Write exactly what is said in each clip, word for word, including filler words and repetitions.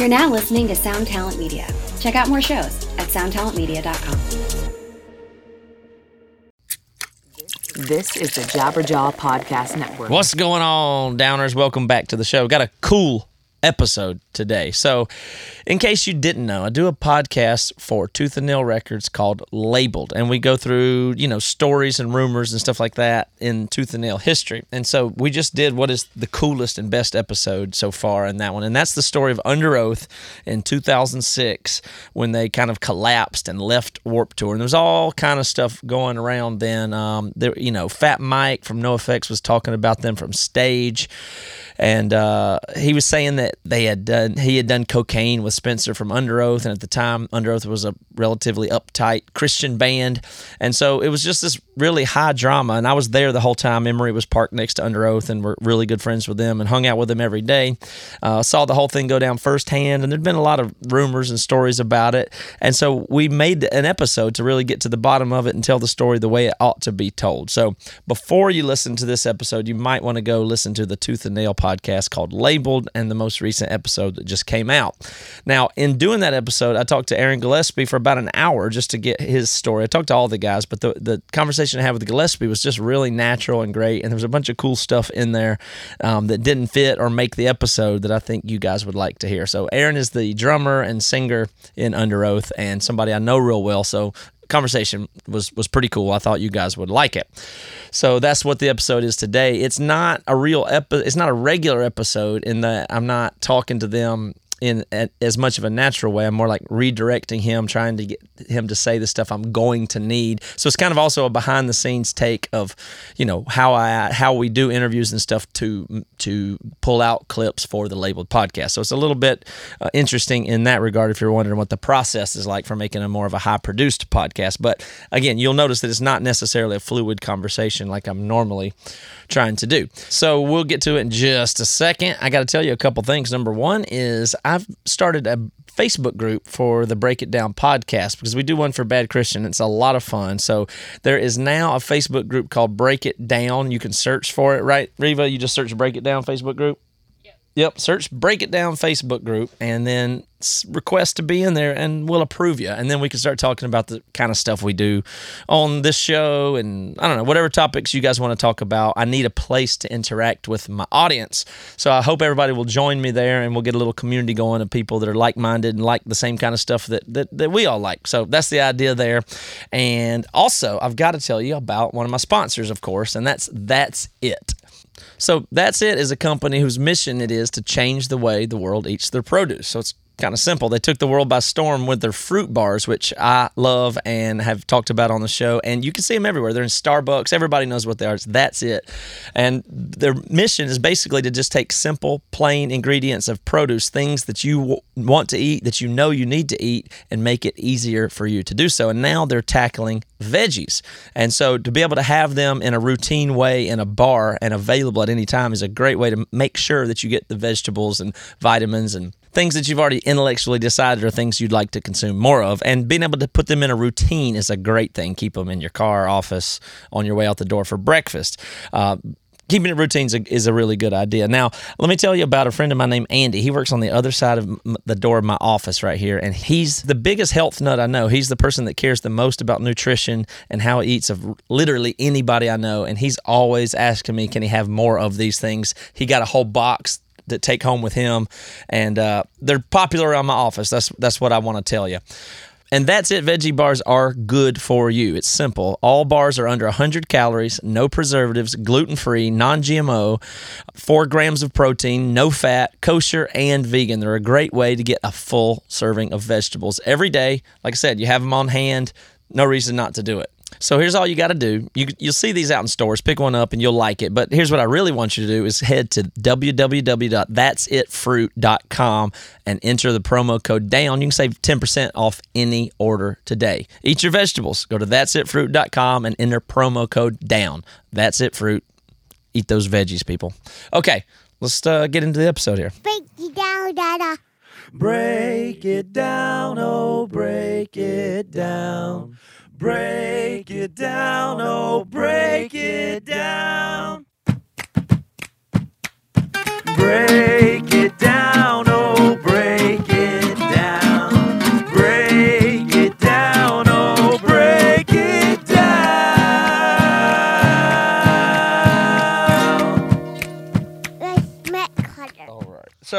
You're now listening to Sound Talent Media. Check out more shows at sound talent media dot com. This is the Jabberjaw Podcast Network. What's going on, Downers? Welcome back to the show. Got a cool episode today. So, in case you didn't know, I do a podcast for Tooth and Nail Records called Labeled, and we go through, you know, stories and rumors and stuff like that in Tooth and Nail history. And so we just did what is the coolest and best episode so far in that one, and that's the story of Under Oath in two thousand six when they kind of collapsed and left Warped Tour. And there was all kind of stuff going around then. Um, there, you know, Fat Mike from NoFX was talking about them from stage. And uh, he was saying that they had done, he had done cocaine with Spencer from Under Oath, and at the time, Under Oath was a relatively uptight Christian band, and so it was just this really high drama. And I was there the whole time. Emery was parked next to Under Oath, and we're really good friends with them, and hung out with them every day. Uh, saw the whole thing go down firsthand, and there'd been a lot of rumors and stories about it. And so we made an episode to really get to the bottom of it and tell the story the way it ought to be told. So before you listen to this episode, you might want to go listen to the Tooth and Nail podcast called Labeled and the most recent episode that just came out. Now, in doing that episode, I talked to Aaron Gillespie for about an hour just to get his story. I talked to all the guys, but the, the conversation I had with Gillespie was just really natural and great, and there was a bunch of cool stuff in there um, that didn't fit or make the episode that I think you guys would like to hear. So Aaron is the drummer and singer in Under Oath, and somebody I know real well, so conversation was was pretty cool. I thought you guys would like it. So that's what the episode is today. It's not a real epi- it's not a regular episode in that I'm not talking to them in a, as much of a natural way. I'm more like redirecting him, trying to get him to say the stuff I'm going to need. So it's kind of also a behind the scenes take of, you know, how I how we do interviews and stuff to to pull out clips for the Labeled podcast. So it's a little bit uh, interesting in that regard if you're wondering what the process is like for making a more of a high produced podcast. But again, you'll notice that it's not necessarily a fluid conversation like I'm normally trying to do. So we'll get to it in just a second. I got to tell you a couple things. Number one is I've started a Facebook group for the Break It Down podcast because we do one for Bad Christian. It's a lot of fun. So there is now a Facebook group called Break It Down. You can search for it, right, Reva? You just search Break It Down Facebook group? Yep. Yep. Search Break It Down Facebook group and then request to be in there, and we'll approve you. And then we can start talking about the kind of stuff we do on this show, and I don't know, whatever topics you guys want to talk about. I need a place to interact with my audience. So I hope everybody will join me there, and we'll get a little community going of people that are like-minded and like the same kind of stuff that, that, that we all like. So that's the idea there. And also, I've got to tell you about one of my sponsors, of course, and that's That's It. So That's It is a company whose mission it is to change the way the world eats their produce. So it's kind of simple. They took the world by storm with their fruit bars, which I love and have talked about on the show. And you can see them everywhere. They're in Starbucks. Everybody knows what they are. It's That's It. And their mission is basically to just take simple, plain ingredients of produce, things that you w- want to eat, that you know you need to eat, and make it easier for you to do so. And now they're tackling veggies. And so to be able to have them in a routine way in a bar and available at any time is a great way to make sure that you get the vegetables and vitamins and things that you've already intellectually decided are things you'd like to consume more of. And being able to put them in a routine is a great thing. Keep them in your car, office, on your way out the door for breakfast. Uh, keeping it routine is a, is a really good idea. Now, let me tell you about a friend of mine named Andy. He works on the other side of m- the door of my office right here, and he's the biggest health nut I know. He's the person that cares the most about nutrition and how he eats of literally anybody I know, and he's always asking me, can he have more of these things? He got a whole box to take home with him, and uh, they're popular around my office. That's that's what I want to tell you. And That's It veggie bars are good for you. It's simple. All bars are under one hundred calories, no preservatives, gluten-free, non-G M O, four grams of protein, no fat, kosher, and vegan. They're a great way to get a full serving of vegetables every day. Like I said, you have them on hand. No reason not to do it. So here's all you got to do. You, you'll see these out in stores. Pick one up and you'll like it. But here's what I really want you to do is head to w w w dot that's it fruit dot com and enter the promo code DOWN. You can save ten percent off any order today. Eat your vegetables. Go to that's it fruit dot com and enter promo code DOWN. That's It Fruit. Eat those veggies, people. Okay, let's uh, get into the episode here. Break it down, Dada. Break it down, oh, break it down. Break it down, oh, break it down. Break it down, oh, break it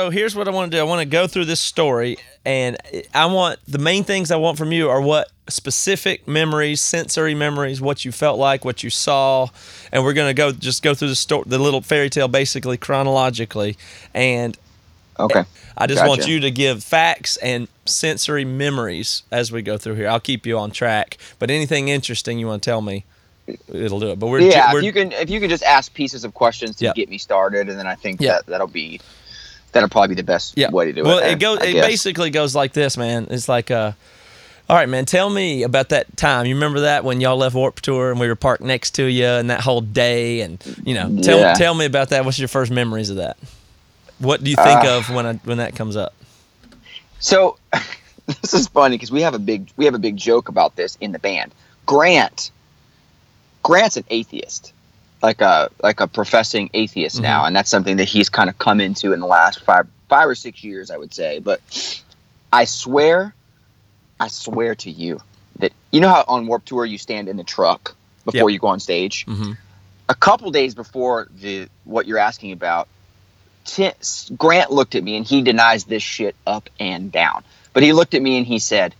so here's what I want to do. I want to go through this story, and I want the main things I want from you are what specific memories, sensory memories, what you felt like, what you saw, and we're gonna go just go through the story, the little fairy tale, basically chronologically, and Okay. I just Gotcha. want you to give facts and sensory memories as we go through here. I'll keep you on track, but anything interesting you want to tell me, it'll do it. But we're yeah, we're, if you can if you can just ask pieces of questions to Yep. get me started, and then I think Yep. that that'll be that'll probably be the best yeah. way to do well, it. it goes. I It guess. basically goes like this, man. It's like, uh, all right, man. Tell me about that time. You remember that when y'all left Warped Tour and we were parked next to you, and that whole day, and you know, tell Yeah. tell me about that. What's your first memories of that? What do you think Uh, of when I, when that comes up? So this is funny because we have a big we have a big joke about this in the band. Grant, Grant's an atheist, like a like a professing atheist Mm-hmm. now, and that's something that he's kind of come into in the last five five or six years, I would say. But I swear, I swear to you that you know how on Warped Tour you stand in the truck before Yep. you go on stage. Mhm. A couple days before the what you're asking about, Tim, Grant looked at me and he denies this shit up and down. But he looked at me and he said,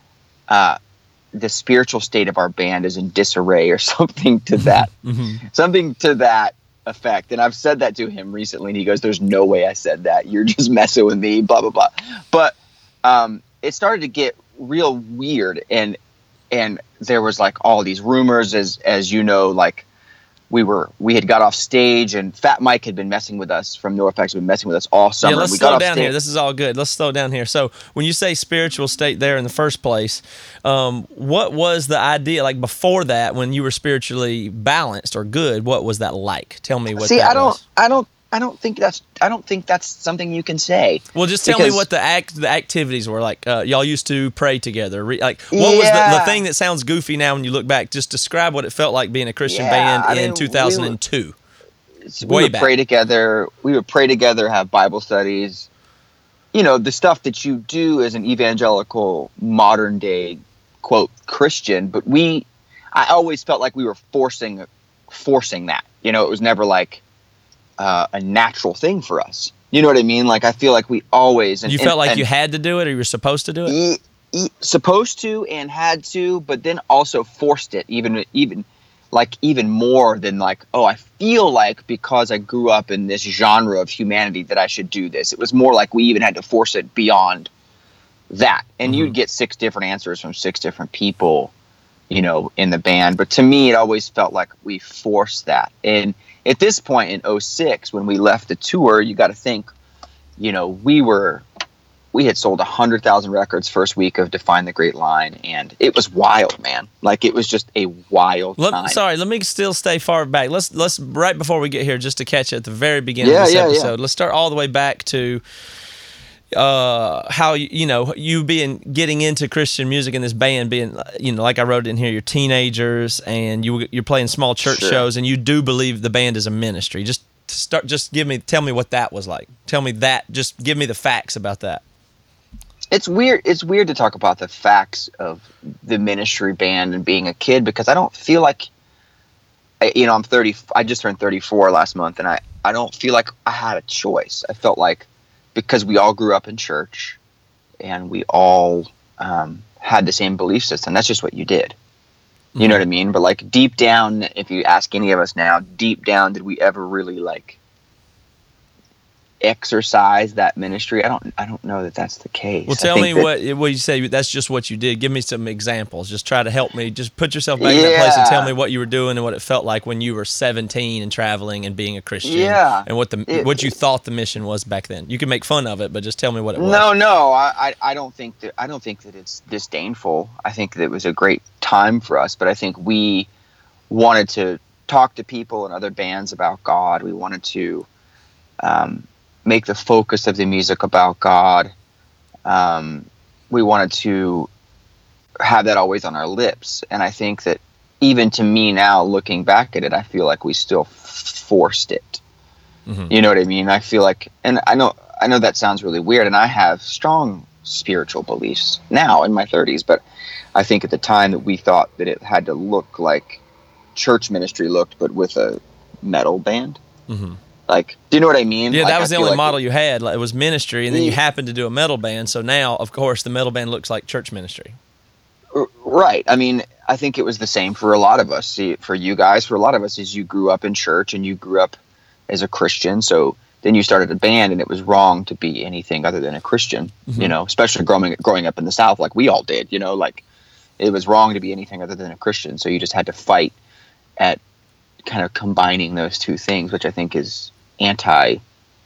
uh, the spiritual state of our band is in disarray or something to that, Mm-hmm. something to that effect. And I've said that to him recently and he goes, there's no way I said that. You're just messing with me, blah, blah, blah. But um, it started to get real weird. And, and there was like all these rumors as, as you know, like, We were we had got off stage and Fat Mike had been messing with us from NoFX, had been messing with us all summer. Yeah, let's we slow got off down stage. here. This is all good. Let's slow down here. So when you say spiritual state there in the first place, um, what was the idea like before that when you were spiritually balanced or good? What was that like? Tell me what See, that I don't, was. I don't, I don't think that's, I don't think that's something you can say. Well, just tell me because- what the act, the activities were like. Uh, y'all used to pray together. Re, like, what was the, the Yeah. thing that sounds goofy now when you look back? Just describe what it felt like being a Christian Yeah, band I in mean, we two thousand two. we way would back. pray together. We would pray together, have Bible studies. You know, the stuff that you do as an evangelical modern day quote Christian. But we, I always felt like we were forcing, forcing that. You know, it was never like uh, a natural thing for us. You know what I mean? Like I feel like we always. And, You felt and- like and you had to do it or you were supposed to do it? e- e- supposed to and had to, but then also forced it even even. like even more than like, oh, I feel like because I grew up in this genre of humanity that I should do this. It was more like we even had to force it beyond that. And Mhm. you'd get six different answers from six different people, you know, in the band. But to me, it always felt like we forced that. And at this point in oh six, when we left the tour, you got to think, you know, we were, we had sold one hundred thousand records first week of Define the Great Line, and it was wild, man. Like, it was just a wild Let, time. sorry, let me still stay far back. Let's let's right before we get here, just to catch you at the very beginning Yeah, of this yeah, yeah. episode. Let's start all the way back to uh, how you, you know you being getting into Christian music in this band, being you know like I wrote in here, you're teenagers and you you're playing small church Sure. shows, and you do believe the band is a ministry. Just start, just give me, tell me what that was like. Tell me that. Just give me the facts about that. It's weird. It's weird to talk about the facts of the ministry band and being a kid because I don't feel like, I- you know, I'm thirty. I just turned thirty-four last month, and I, I don't feel like I had a choice. I felt like because we all grew up in church, and we all um, had the same belief system. That's just what you did. You know what I mean? But like deep down, if you ask any of us now, deep down, did we ever really like exercise that ministry? I don't. I don't know that that's the case. Well, I tell think me that- what what you say. That's just what you did. Give me some examples. Just try to help me. Just put yourself back in that place and Yeah. tell me what you were doing and what it felt like when you were seventeen and traveling and being a Christian. Yeah. And what the It- what you thought the mission was back then. You can make fun of it, but just tell me what it was. No, no, I, I, I don't think that I don't think that it's disdainful. I think that it was a great time for us, but I think we wanted to talk to people and other bands about God. We wanted to um, make the focus of the music about God. Um, we wanted to have that always on our lips, and I think that even to me now, looking back at it, I feel like we still forced it. Mhm. You know what I mean? I feel like, and I know, I know that sounds really weird, and I have strong spiritual beliefs now in my thirties, but I think at the time that we thought that it had to look like church ministry looked, but with a metal band. Mhm. Like, do you know what I mean? Yeah, like, that was I the feel only like model you had. Like, it was ministry, and then you Yeah. happened to do a metal band. So now, of course, the metal band looks like church ministry. R- Right. I mean, I think it was the same for a lot of us. See, for you guys, for a lot of us, is you grew up in church and you grew up as a Christian. So then you started a band, and it was wrong to be anything other than a Christian. Mm-hmm. You know, especially growing growing up in the South, like we all did. You know, like it was wrong to be anything other than a Christian. So you just had to fight at kind of combining those two things, which I think is anti-healthy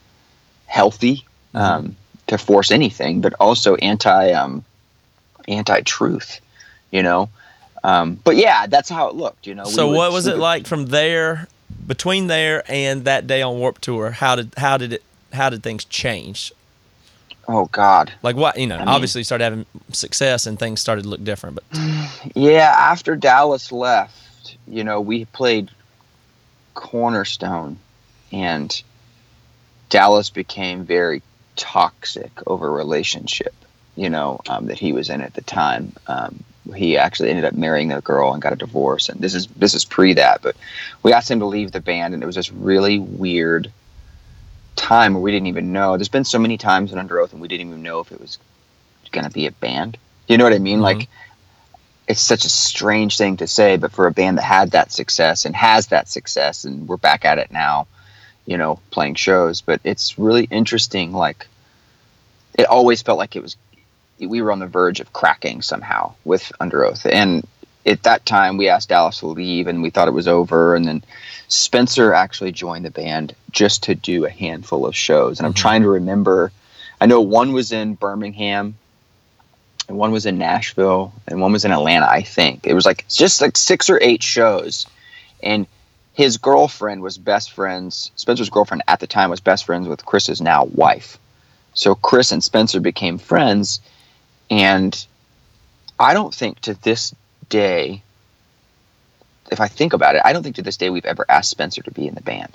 um, Mm-hmm. to force anything, but also anti um, anti-truth. You know. Um, but yeah, that's how it looked, you know. we So would what was sleep it at- like from there, between there and that day on Warped Tour? How did how did it how did things change? Oh God. Like what you know, mean- obviously you started having success and things started to look different. But Yeah, after Dallas left, you know, we played Cornerstone, and Dallas became very toxic over a relationship, you know, um, that he was in at the time. Um, he actually ended up marrying the girl and got a divorce, and this is this is pre that, but we asked him to leave the band, and it was this really weird time where we didn't even know. There's been so many times in Under Oath, and we didn't even know if it was going to be a band. You know what I mean? Mhm. Like, it's such a strange thing to say, but for a band that had that success and has that success, and we're back at it now, you know, playing shows, but it's really interesting. Like, it always felt like it was, we were on the verge of cracking somehow with Under Oath. And at that time we asked Dallas to leave, and we thought it was over. And then Spencer actually joined the band just to do a handful of shows. And I'm trying to remember, I know one was in Birmingham, and one was in Nashville, and one was in Atlanta, I think. It was like just like six or eight shows. And his girlfriend was best friends, Spencer's girlfriend at the time was best friends with Chris's now wife. So Chris and Spencer became friends. And I don't think to this day, if I think about it, I don't think to this day we've ever asked Spencer to be in the band.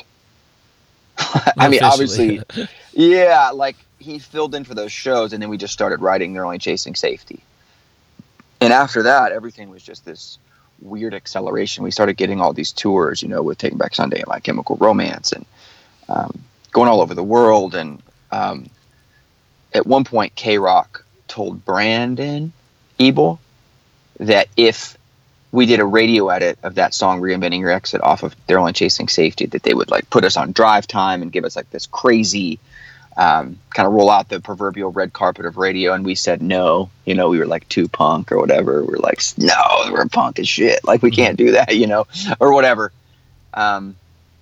I mean, Officially. obviously, yeah, like he filled in for those shows, and then we just started writing They're Only Chasing Safety. And after that, everything was just this weird acceleration. We started getting all these tours, you know, with Taking Back Sunday and My Chemical Romance, and um, going all over the world. And um, at one point, K-Rock told Brandon Ebel that if we did a radio edit of that song Reinventing Your Exit off of They're Only Chasing Safety, that they would like put us on drive time and give us like this crazy um, kind of roll out the proverbial red carpet of radio. And we said no. You know, we were like too punk or whatever. We we're like, no, we're punk as shit. Like, we can't do that, you know, or whatever. Um,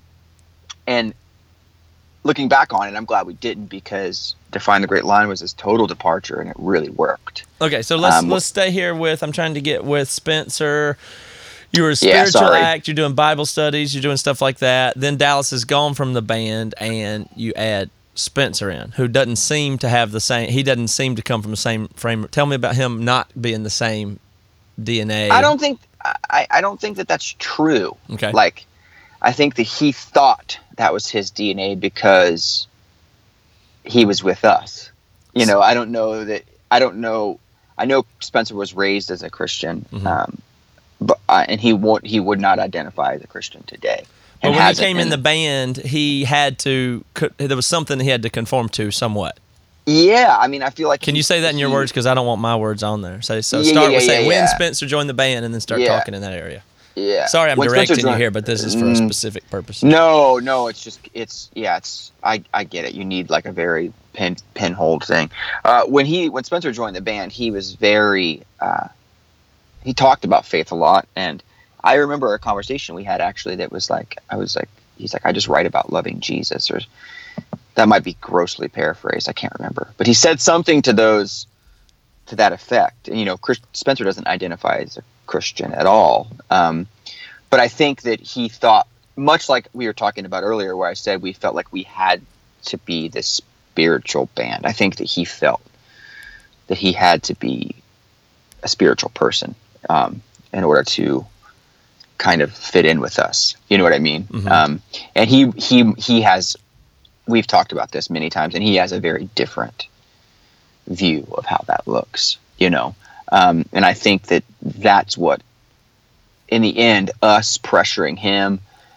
and looking back on it, I'm glad we didn't, because Define the Great Line was this total departure, and it really worked. okay, so let's Um, let's stay here with. I'm trying to get with Spencer. You were a Yeah, spiritual sorry. act. You're doing Bible studies. You're doing stuff like that. Then Dallas is gone from the band, and you add Spencer in, who doesn't seem to have the same. He doesn't seem to come from the same frame. Tell me about him not being the same D N A. I don't think I, I don't think that that's true. Okay. Like, I think that he thought that was his D N A because he was with us. You know, I don't know that. I don't know. I know Spencer was raised as a Christian, Mhm. um, but uh, and he won't. He would not identify as a Christian today. But and when he hasn't. came in And- the band, he had to. co- There was something he had to conform to somewhat. yeah, I mean, I feel like. Can he- you say that in your he- words? Because I don't want my words on there. So, so Yeah, start yeah, with yeah, saying when yeah. Spencer joined the band, and then start Yeah. talking in that area. Yeah. Sorry, I'm When Spencer directing you joined- here, but this is for a Mm. specific purpose. No, no, it's just it's yeah, it's I, I get it. You need like a very pin pinhold thing. Uh, when he when Spencer joined the band, he was very uh, he talked about faith a lot, and I remember a conversation we had actually that was like I was like he's like I just write about loving Jesus, or that might be grossly paraphrased. I can't remember, but he said something to those to that effect. And you know, Chris, Spencer doesn't identify as a Christian at all. Um, but I think that he thought, much like we were talking about earlier, where I said we felt like we had to be this spiritual band. I think that he felt that he had to be a spiritual person um, in order to kind of fit in with us. You know what I mean? Mhm. Um, and he he he has. We've talked about this many times, and he has a very different view of how that looks. You know, um, and I think that that's what, in the end, us pressuring him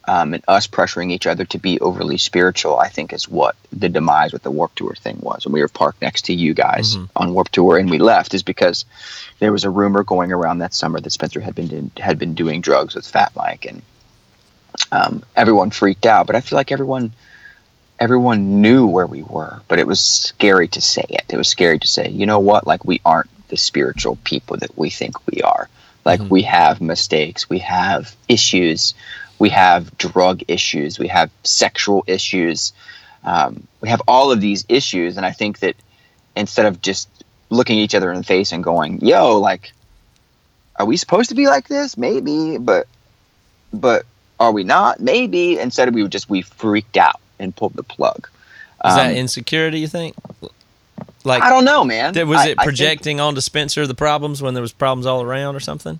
um, and us pressuring each other to be overly spiritual, I think is what the demise with the Warped Tour thing was. When we were parked next to you guys Mhm. on Warped Tour and we left, is because there was a rumor going around that summer that Spencer had been had been doing drugs with Fat Mike, and um, everyone freaked out. But I feel like everyone everyone knew where we were, but it was scary to say it. It was scary to say, you know what, like, we aren't the spiritual people that we think we are. Like, Mhm. we have mistakes, we have issues, we have drug issues, we have sexual issues, um, we have all of these issues. And I think that instead of just looking each other in the face and going, yo, like, are we supposed to be like this? Maybe, but but are we not? Maybe. Instead, we were just, we freaked out and pulled the plug. Is Um, that insecurity, you think? Like, I don't know, man. That, was I- it I think- projecting onto Spencer the problems when there was problems all around or something?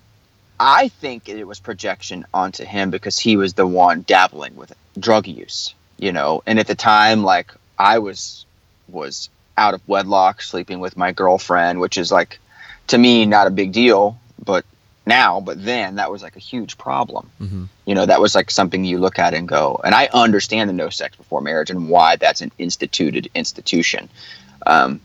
I think it was projection onto him because he was the one dabbling with drug use, you know. And at the time, like, I was was out of wedlock, sleeping with my girlfriend, which is, like, to me, not a big deal, but now, but then that was like a huge problem. Mm-hmm. You know, that was like something you look at and go, and I understand the no sex before marriage and why that's an instituted institution. Um,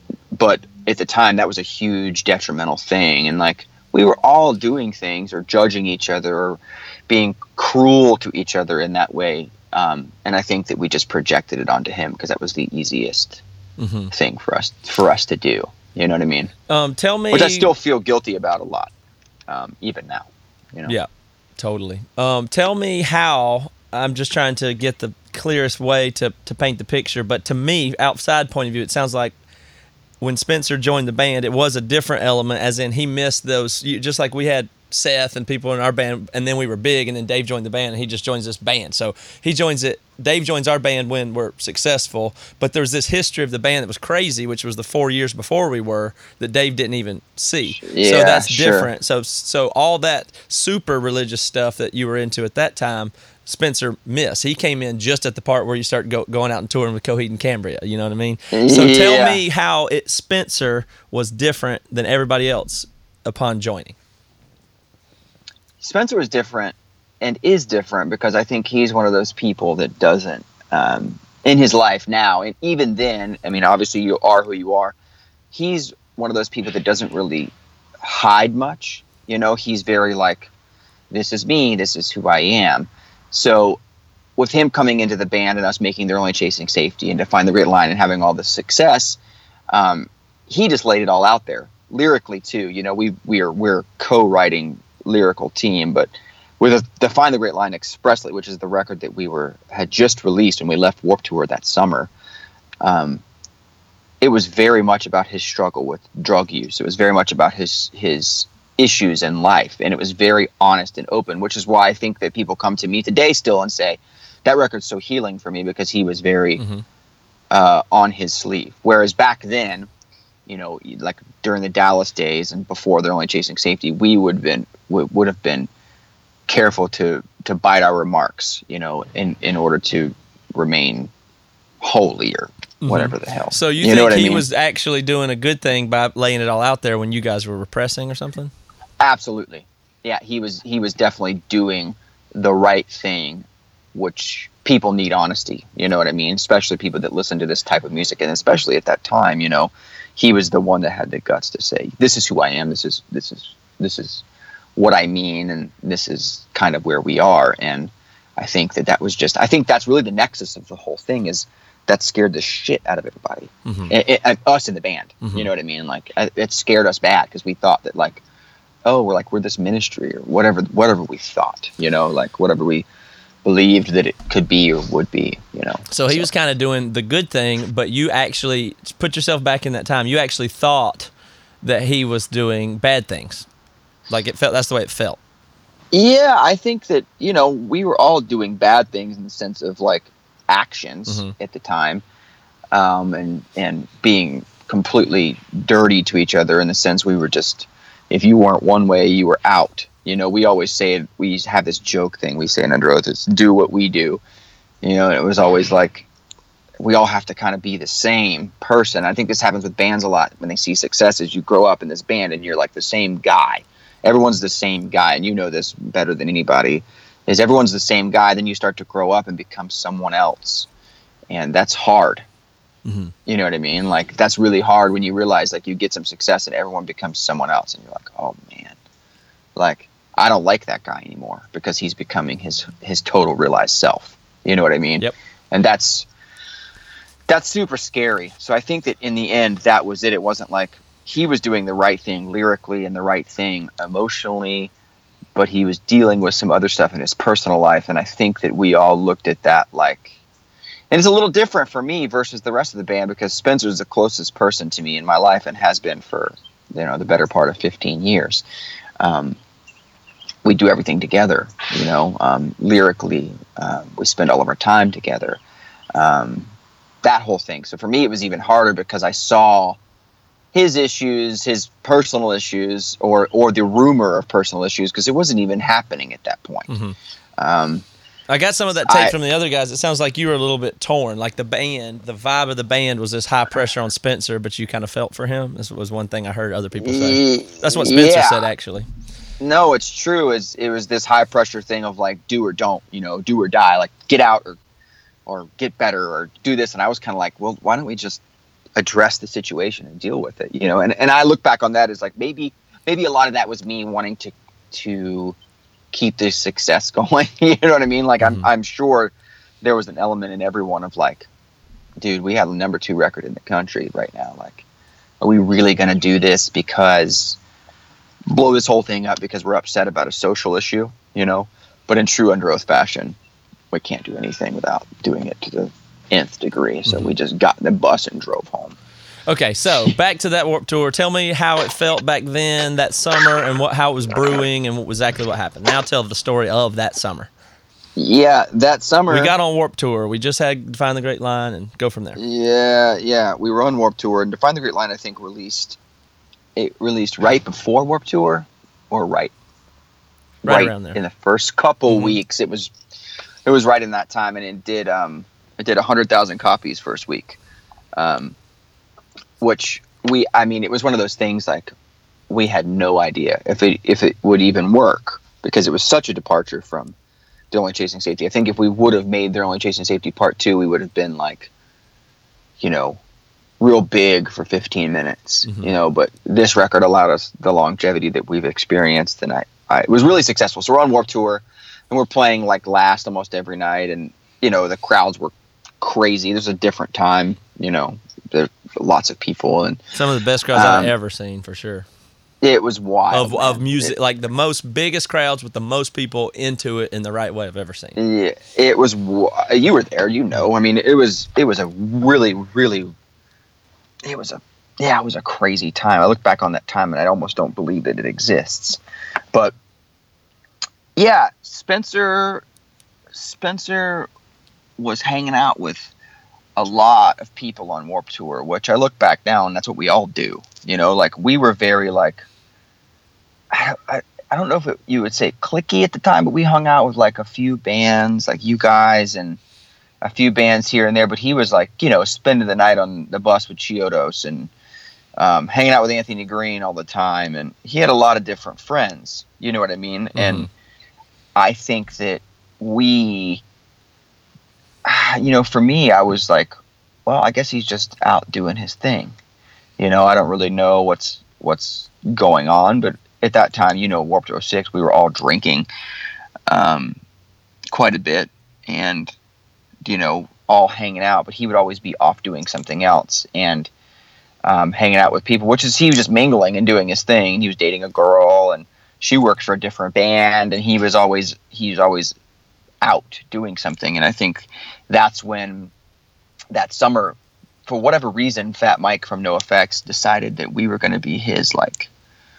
but at the time, that was a huge detrimental thing. And, like, we were all doing things or judging each other or being cruel to each other in that way. Um, and I think that we just projected it onto him because that was the easiest Mm-hmm. thing for us for us to do. You know what I mean? Um, tell me. Which I still feel guilty about a lot, um, even now. You know? Yeah, totally. Um, tell me how. I'm just trying to get the clearest way to, to paint the picture. But to me, outside point of view, it sounds like when Spencer joined the band, it was a different element, as in he missed those, you- just like we had Seth and people in our band, and then we were big, and then Dave joined the band, and he just joins this band. So he joins it. Dave joins our band when we're successful, but there's this history of the band that was crazy, which was the four years before we were, that Dave didn't even see. so Yeah, that's sure. different. So so all that super religious stuff that you were into at that time, Spencer missed. He came in just at the part where you start go, going out and touring with Coheed and Cambria. You know what I mean? So tell Yeah. me how it Spencer was different than everybody else upon joining. Spencer was different and is different because I think he's one of those people that doesn't, um, in his life now, and even then, I mean, obviously you are who you are. He's one of those people that doesn't really hide much. You know, he's very like, this is me, this is who I am. So with him coming into the band and us making They're Only Chasing Safety and To Find the Great Line and having all this success, um, he just laid it all out there lyrically too. You know, we we are we're co-writing lyrical team, but with a, To Find the Great Line expressly, which is the record that we were had just released and we left Warped Tour that summer. Um, it was very much about his struggle with drug use. It was very much about his his issues in life, and it was very honest and open, which is why I think that people come to me today still and say that record's so healing for me because he was very Mhm. uh, on his sleeve. Whereas back then, you know, like during the Dallas days and before They're Only Chasing Safety, we would have been would, would have been careful to to bite our remarks, you know, in in order to remain holy or whatever the hell. So you, know think what I he mean? was actually doing a good thing by laying it all out there when you guys were repressing or something? Absolutely. Yeah, he was he was definitely doing the right thing, which people need honesty, you know what I mean? Especially people that listen to this type of music, and especially at that time, you know, he was the one that had the guts to say, this is who I am, this is this is this is what I mean, and this is kind of where we are. And I think that that was just, I think that's really the nexus of the whole thing, is that scared the shit out of everybody. Mhm. It, it, and us in the band, Mhm. you know what I mean? Like, it it scared us bad because we thought that, like, oh, we're like, we're this ministry or whatever, whatever we thought, you know, like whatever we believed that it could be or would be, you know. So he was kind of doing the good thing, but you actually, put yourself back in that time, you actually thought that he was doing bad things. Like it felt, that's the way it felt. Yeah, I think that, you know, we were all doing bad things in the sense of like actions Mhm. at the time, um, and and being completely dirty to each other in the sense we were just, if you weren't one way, you were out. You know, we always say, we have this joke thing we say in Under Oath, is do what we do. You know, and it was always like, we all have to kind of be the same person. I think this happens with bands a lot when they see successes. You grow up in this band and you're like the same guy. Everyone's the same guy, and you know this better than anybody. is everyone's the same guy. Then you start to grow up and become someone else. And that's hard. Mm-hmm. You know what I mean? Like, that's really hard when you realize, like, you get some success and everyone becomes someone else. And you're like, oh, man. Like, I don't like that guy anymore because he's becoming his his total realized self. You know what I mean? Yep. And that's that's super scary. So I think that in the end, that was it. It wasn't like he was doing the right thing lyrically and the right thing emotionally, but he was dealing with some other stuff in his personal life. And I think that we all looked at that like, and it's a little different for me versus the rest of the band because Spencer's the closest person to me in my life and has been for, you know, the better part of fifteen years. Um, we do everything together, you know, um, lyrically, uh, we spend all of our time together, um, that whole thing. So for me, it was even harder because I saw his issues, his personal issues, or, or the rumor of personal issues, because it wasn't even happening at that point. Mm-hmm. Um, I got some of that tape I, from the other guys. It sounds like you were a little bit torn. Like the band, the vibe of the band was this high pressure on Spencer, but you kind of felt for him. This was one thing I heard other people say. That's what Spencer yeah. said, actually. No, it's true. It's, it was this high pressure thing of like, do or don't, you know, do or die, like get out or, or get better or do this. And I was kind of like, well, why don't we just address the situation and deal with it, you know? And, and I look back on that as like, maybe, maybe a lot of that was me wanting to, to, keep this success going. You know what I mean? Like, mm-hmm. I'm, I'm sure there was an element in everyone of like, dude, we have the number two record in the country right now. Like, are we really going to do this because blow this whole thing up because we're upset about a social issue, you know? But in true Under Oath fashion, we can't do anything without doing it to the nth degree. So mm-hmm. we just got in the bus and drove home. Okay, so back to that Warped Tour. Tell me how it felt back then, that summer, and what how it was brewing, and what exactly what happened. Now tell the story of that summer. Yeah, that summer we got on Warped Tour. We just had Define the Great Line, and go from there. Yeah, yeah, we were on Warped Tour, and Define the Great Line, I think, released it released right before Warped Tour, or right, right, right around there in the first couple mm-hmm. weeks. It was it was right in that time, and it did um it did a hundred thousand copies first week. Um. Which we, I mean, it was one of those things like we had no idea if it if it would even work because it was such a departure from They're Only Chasing Safety. I think if we would have made They're Only Chasing Safety Part Two, we would have been like, you know, real big for fifteen minutes, mm-hmm. you know. But this record allowed us the longevity that we've experienced, and I, I it was really successful. So we're on Warped Tour, and we're playing like last almost every night, and you know the crowds were crazy. There's a different time, you know. There's lots of people and some of the best crowds um, I've ever seen for sure. It was wild of of music, it, like the most biggest crowds with the most people into it in the right way I've ever seen. Yeah, it was. You were there, you know. I mean, it was it was a really really. It was a yeah, it was a crazy time. I look back on that time and I almost don't believe that it exists. But yeah, Spencer Spencer was hanging out with a lot of people on Warped Tour, which I look back now and that's what we all do. You know, like we were very like, I, I, I don't know if it, you would say cliquey at the time, but we hung out with like a few bands, like you guys and a few bands here and there. But he was like, you know, spending the night on the bus with Chiodos and um, hanging out with Anthony Green all the time. And he had a lot of different friends, you know what I mean? Mm-hmm. And I think that we, you know, for me, I was like, well, I guess he's just out doing his thing. You know, I don't really know what's what's going on, but at that time, you know, Warped oh six, we were all drinking um, quite a bit and, you know, all hanging out, but he would always be off doing something else and um, hanging out with people, which is he was just mingling and doing his thing. He was dating a girl and she works for a different band and he was always, he's always out doing something. And I think that's when that summer, for whatever reason, Fat Mike from NoFX decided that we were going to be his like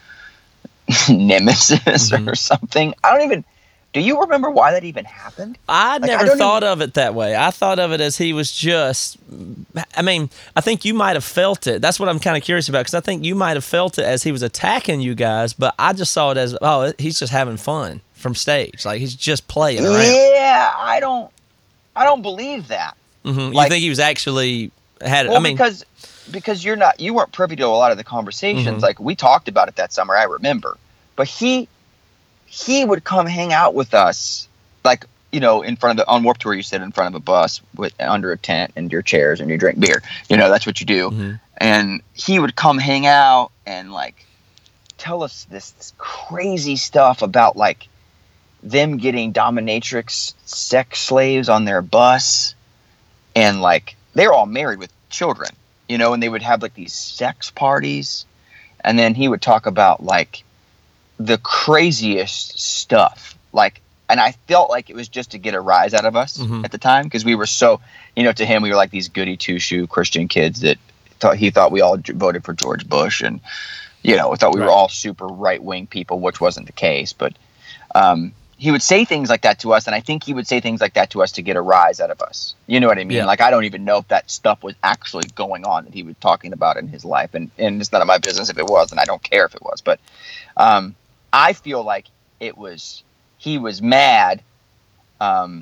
nemesis mm-hmm. or something. I don't even, do you remember why that even happened? I like, never I thought even, of it that way. I thought of it as he was just, I mean, I think you might have felt it. That's what I'm kind of curious about because I think you might have felt it as he was attacking you guys, but I just saw it as, oh, he's just having fun from stage. Like he's just playing around. Yeah, I don't, I don't believe that. Mm-hmm. Like, you think he was actually had it? Well, I mean, because because you're not, you weren't privy to a lot of the conversations. Mm-hmm. Like we talked about it that summer, I remember. But he he would come hang out with us like, you know, in front of the on Warped Tour, you sit in front of a bus with under a tent and your chairs and you drink beer. You know, that's what you do. Mm-hmm. And he would come hang out and like tell us this, this crazy stuff about like them getting dominatrix sex slaves on their bus, and like they were all married with children, you know, and they would have like these sex parties, and then he would talk about like the craziest stuff, like, and I felt like it was just to get a rise out of us mm-hmm. at the time, because we were so, you know, to him we were like these goody two shoe Christian kids that thought he thought we all voted for George Bush, and you know, thought we right. were all super right wing people, which wasn't the case, but um, he would say things like that to us, and I think he would say things like that to us to get a rise out of us. You know what I mean? Yeah. Like, I don't even know if that stuff was actually going on that he was talking about in his life, and, and it's none of my business if it was, and I don't care if it was. But um, I feel like it was, he was mad. Um,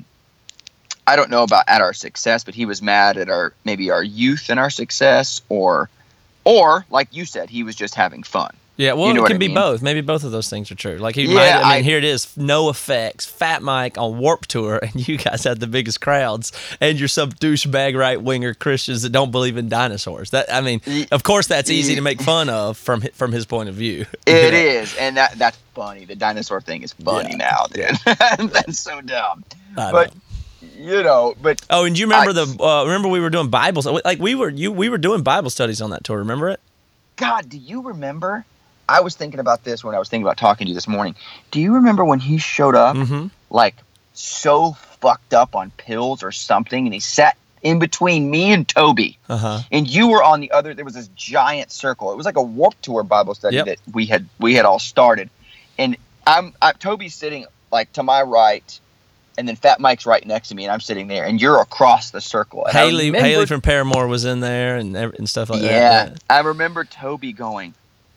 I don't know about at our success, but he was mad at our, maybe our youth and our success, or, or like you said, he was just having fun. Yeah, well, You know it what can I be mean? both. Maybe both of those things are true. Like he Yeah, might. I mean, I- here it is: No Effects, Fat Mike on Warped Tour, and you guys had the biggest crowds, and you're some douchebag right winger Christians that don't believe in dinosaurs. That I mean, Ye- of course, that's easy ye- to make fun of from hi- from his point of view. It is, and that that's funny. The dinosaur thing is funny Yeah. now, dude. That's so dumb. I But know. you know, but Oh, and do you remember I- the? Uh, remember we were doing Bibles, like we were you we were doing Bible studies on that tour. Remember it? God, do you remember? I was thinking about this when I was thinking about talking to you this morning. Do you remember when he showed up, Mm-hmm. like so fucked up on pills or something, and he sat in between me and Toby, Uh huh. and you were on the other? There was this giant circle. It was like a Warped Tour Bible study Yep. that we had we had all started, and I'm I, Toby's sitting like to my right. And then Fat Mike's right next to me, and I'm sitting there, and you're across the circle. And I Haley remember- Haley from Paramore was in there, and ev- and stuff like yeah, that. I remember Toby going,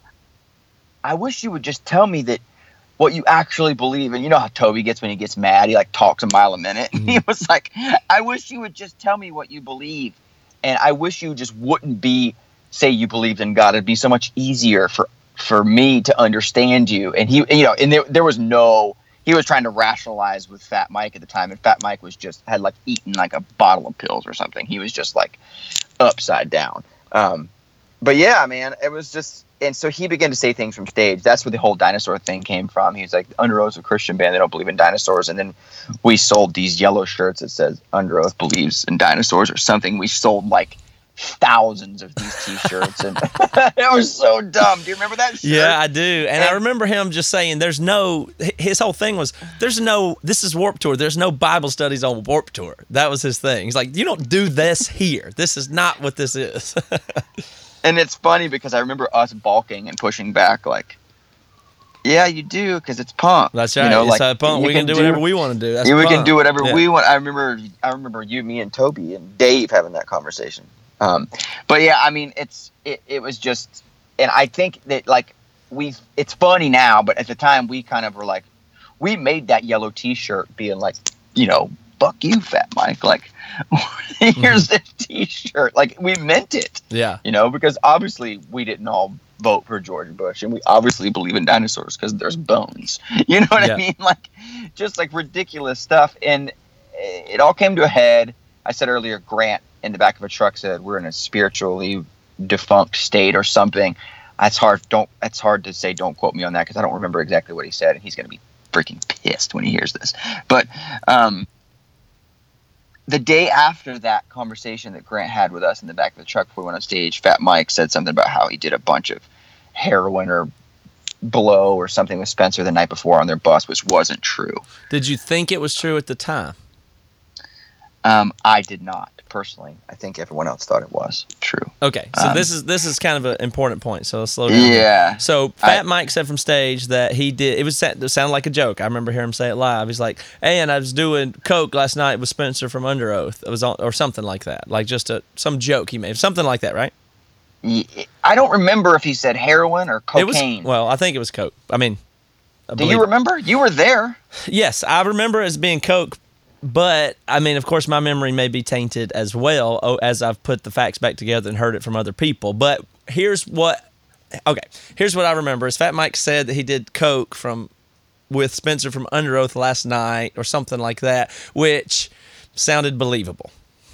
I wish you would just tell me that what you actually believe. And you know how Toby gets when he gets mad? He like talks a mile a minute. Mm-hmm. He was like, I wish you would just tell me what you believe. And I wish you just wouldn't be, say you believed in God. It'd be so much easier for, for me to understand you. And he, you know, and there, there was no, he was trying to rationalize with Fat Mike at the time. And Fat Mike was just, had like eaten like a bottle of pills or something. He was just like upside down. Um, but yeah, man, it was just, and so he began to say things from stage. That's where the whole dinosaur thing came from. He was like, Under Oath's a Christian band. They don't believe in dinosaurs. And then we sold these yellow shirts that says Under Oath believes in dinosaurs or something. We sold like thousands of these T-shirts, and it was so dumb. Do you remember that shirt? Yeah, I do. And, I And- remember him just saying, there's no, his whole thing was, there's no, this is Warped Tour. There's no Bible studies on Warped Tour. That was his thing. He's like, you don't do this here. This is not what this is. And it's funny because I remember us balking and pushing back like, yeah, you do, because it's punk. That's right. You know, it's like, a punk. you We can, do whatever we want to do. That's Yeah, we can punk. do whatever Yeah. we want. I remember, I remember you, me, and Toby and Dave having that conversation. Um, but yeah, I mean, it's it, it was just, and I think that like we, it's funny now, but at the time we kind of were like, we made that yellow T-shirt being like, you know, fuck you, Fat Mike. Like, here's this T-shirt. Like, we meant it. Yeah. You know, because obviously we didn't all vote for George Bush, and we obviously believe in dinosaurs because there's bones. You know what Yeah. I mean? Like, just like ridiculous stuff. And it all came to a head. I said earlier, Grant in the back of a truck said we're in a spiritually defunct state or something. That's hard. Don't. That's hard to say. Don't quote me on that because I don't remember exactly what he said, and he's going to be freaking pissed when he hears this. But um, the day after that conversation that Grant had with us in the back of the truck before we went on stage, Fat Mike said something about how he did a bunch of heroin or blow or something with Spencer the night before on their bus, which wasn't true. Did you think it was true at the time? Um, I did not personally. I think everyone else thought it was true. Okay, so Um, this is this is kind of an important point. So let's slow down. here. Yeah. So Fat I- Mike said from stage that he did. It was it sounded like a joke. I remember hearing him say it live. He's like, "Hey, and I was doing coke last night with Spencer from Under Oath." It was on, or something like that, like just a some joke he made, something like that, right? I don't remember if he said heroin or It was cocaine. well, I think it was coke. I mean, I Do believe- you remember? You were there. Yes, I remember it as being coke. But, I mean, of course, my memory may be tainted as well oh, as I've put the facts back together and heard it from other people. But here's what, okay, here's what I remember is Fat Mike said that he did coke from with Spencer from Under Oath last night or something like that, which sounded believable.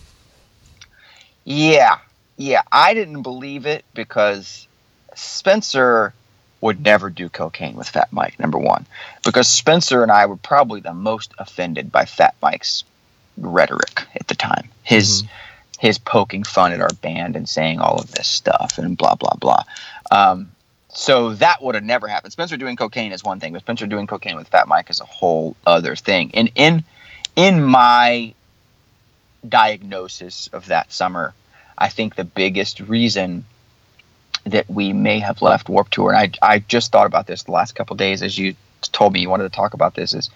Yeah. Yeah. I didn't believe it because Spencer would never do cocaine with Fat Mike, number one. Because Spencer and I were probably the most offended by Fat Mike's rhetoric at the time. His mm-hmm. his poking fun at our band and saying all of this stuff and blah, blah, blah. Um, so that would have never happened. Spencer doing cocaine is one thing, but Spencer doing cocaine with Fat Mike is a whole other thing. And in in my diagnosis of that summer, I think the biggest reason that we may have left Warped Tour, and I, I just thought about this the last couple of days as you told me you wanted to talk about this, is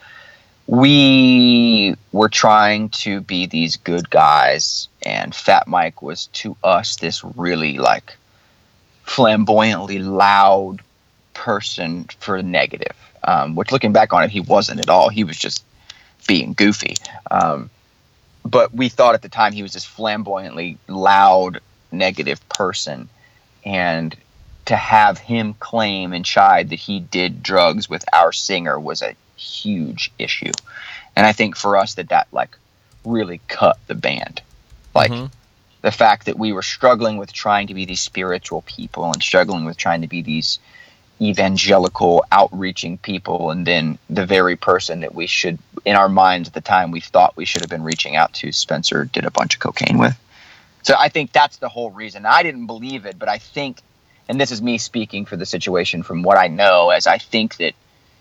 we were trying to be these good guys, and Fat Mike was to us this really like flamboyantly loud person for negative, um, which looking back on it, he wasn't at all. He was just being goofy. Um, but we thought at the time he was this flamboyantly loud, negative person. And to have him claim and chide that he did drugs with our singer was a huge issue. And I think for us that that like really cut the band. Like mm-hmm. the fact that we were struggling with trying to be these spiritual people and struggling with trying to be these evangelical outreaching people. And then the very person that we should, in our minds at the time, we thought we should have been reaching out to, Spencer did a bunch of cocaine with. So I think that's the whole reason. I didn't believe it, but I think, and this is me speaking for the situation from what I know, as I think that,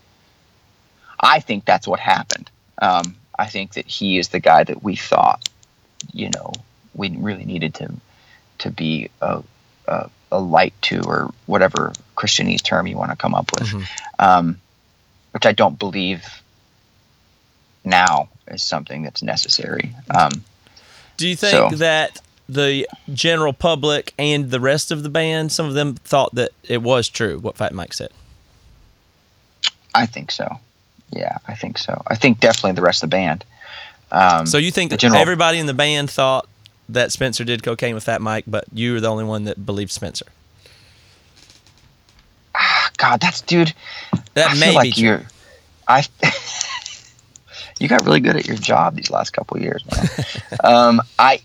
I think that's what happened. Um, I think that he is the guy that we thought, you know, we really needed to to be a, a, a light to, or whatever Christianese term you want to come up with, mm-hmm. um, which I don't believe now is something that's necessary. Um, Do you think so, that the general public and the rest of the band, some of them thought that it was true, what Fat Mike said? I think so. Yeah, I think so. I think definitely the rest of the band. Um, so you think that general, everybody in the band thought that Spencer did cocaine with Fat Mike, but you were the only one that believed Spencer? Ah, God, that's, dude. That I may feel like be you're, true. I, you got really good at your job these last couple of years, man. um, I,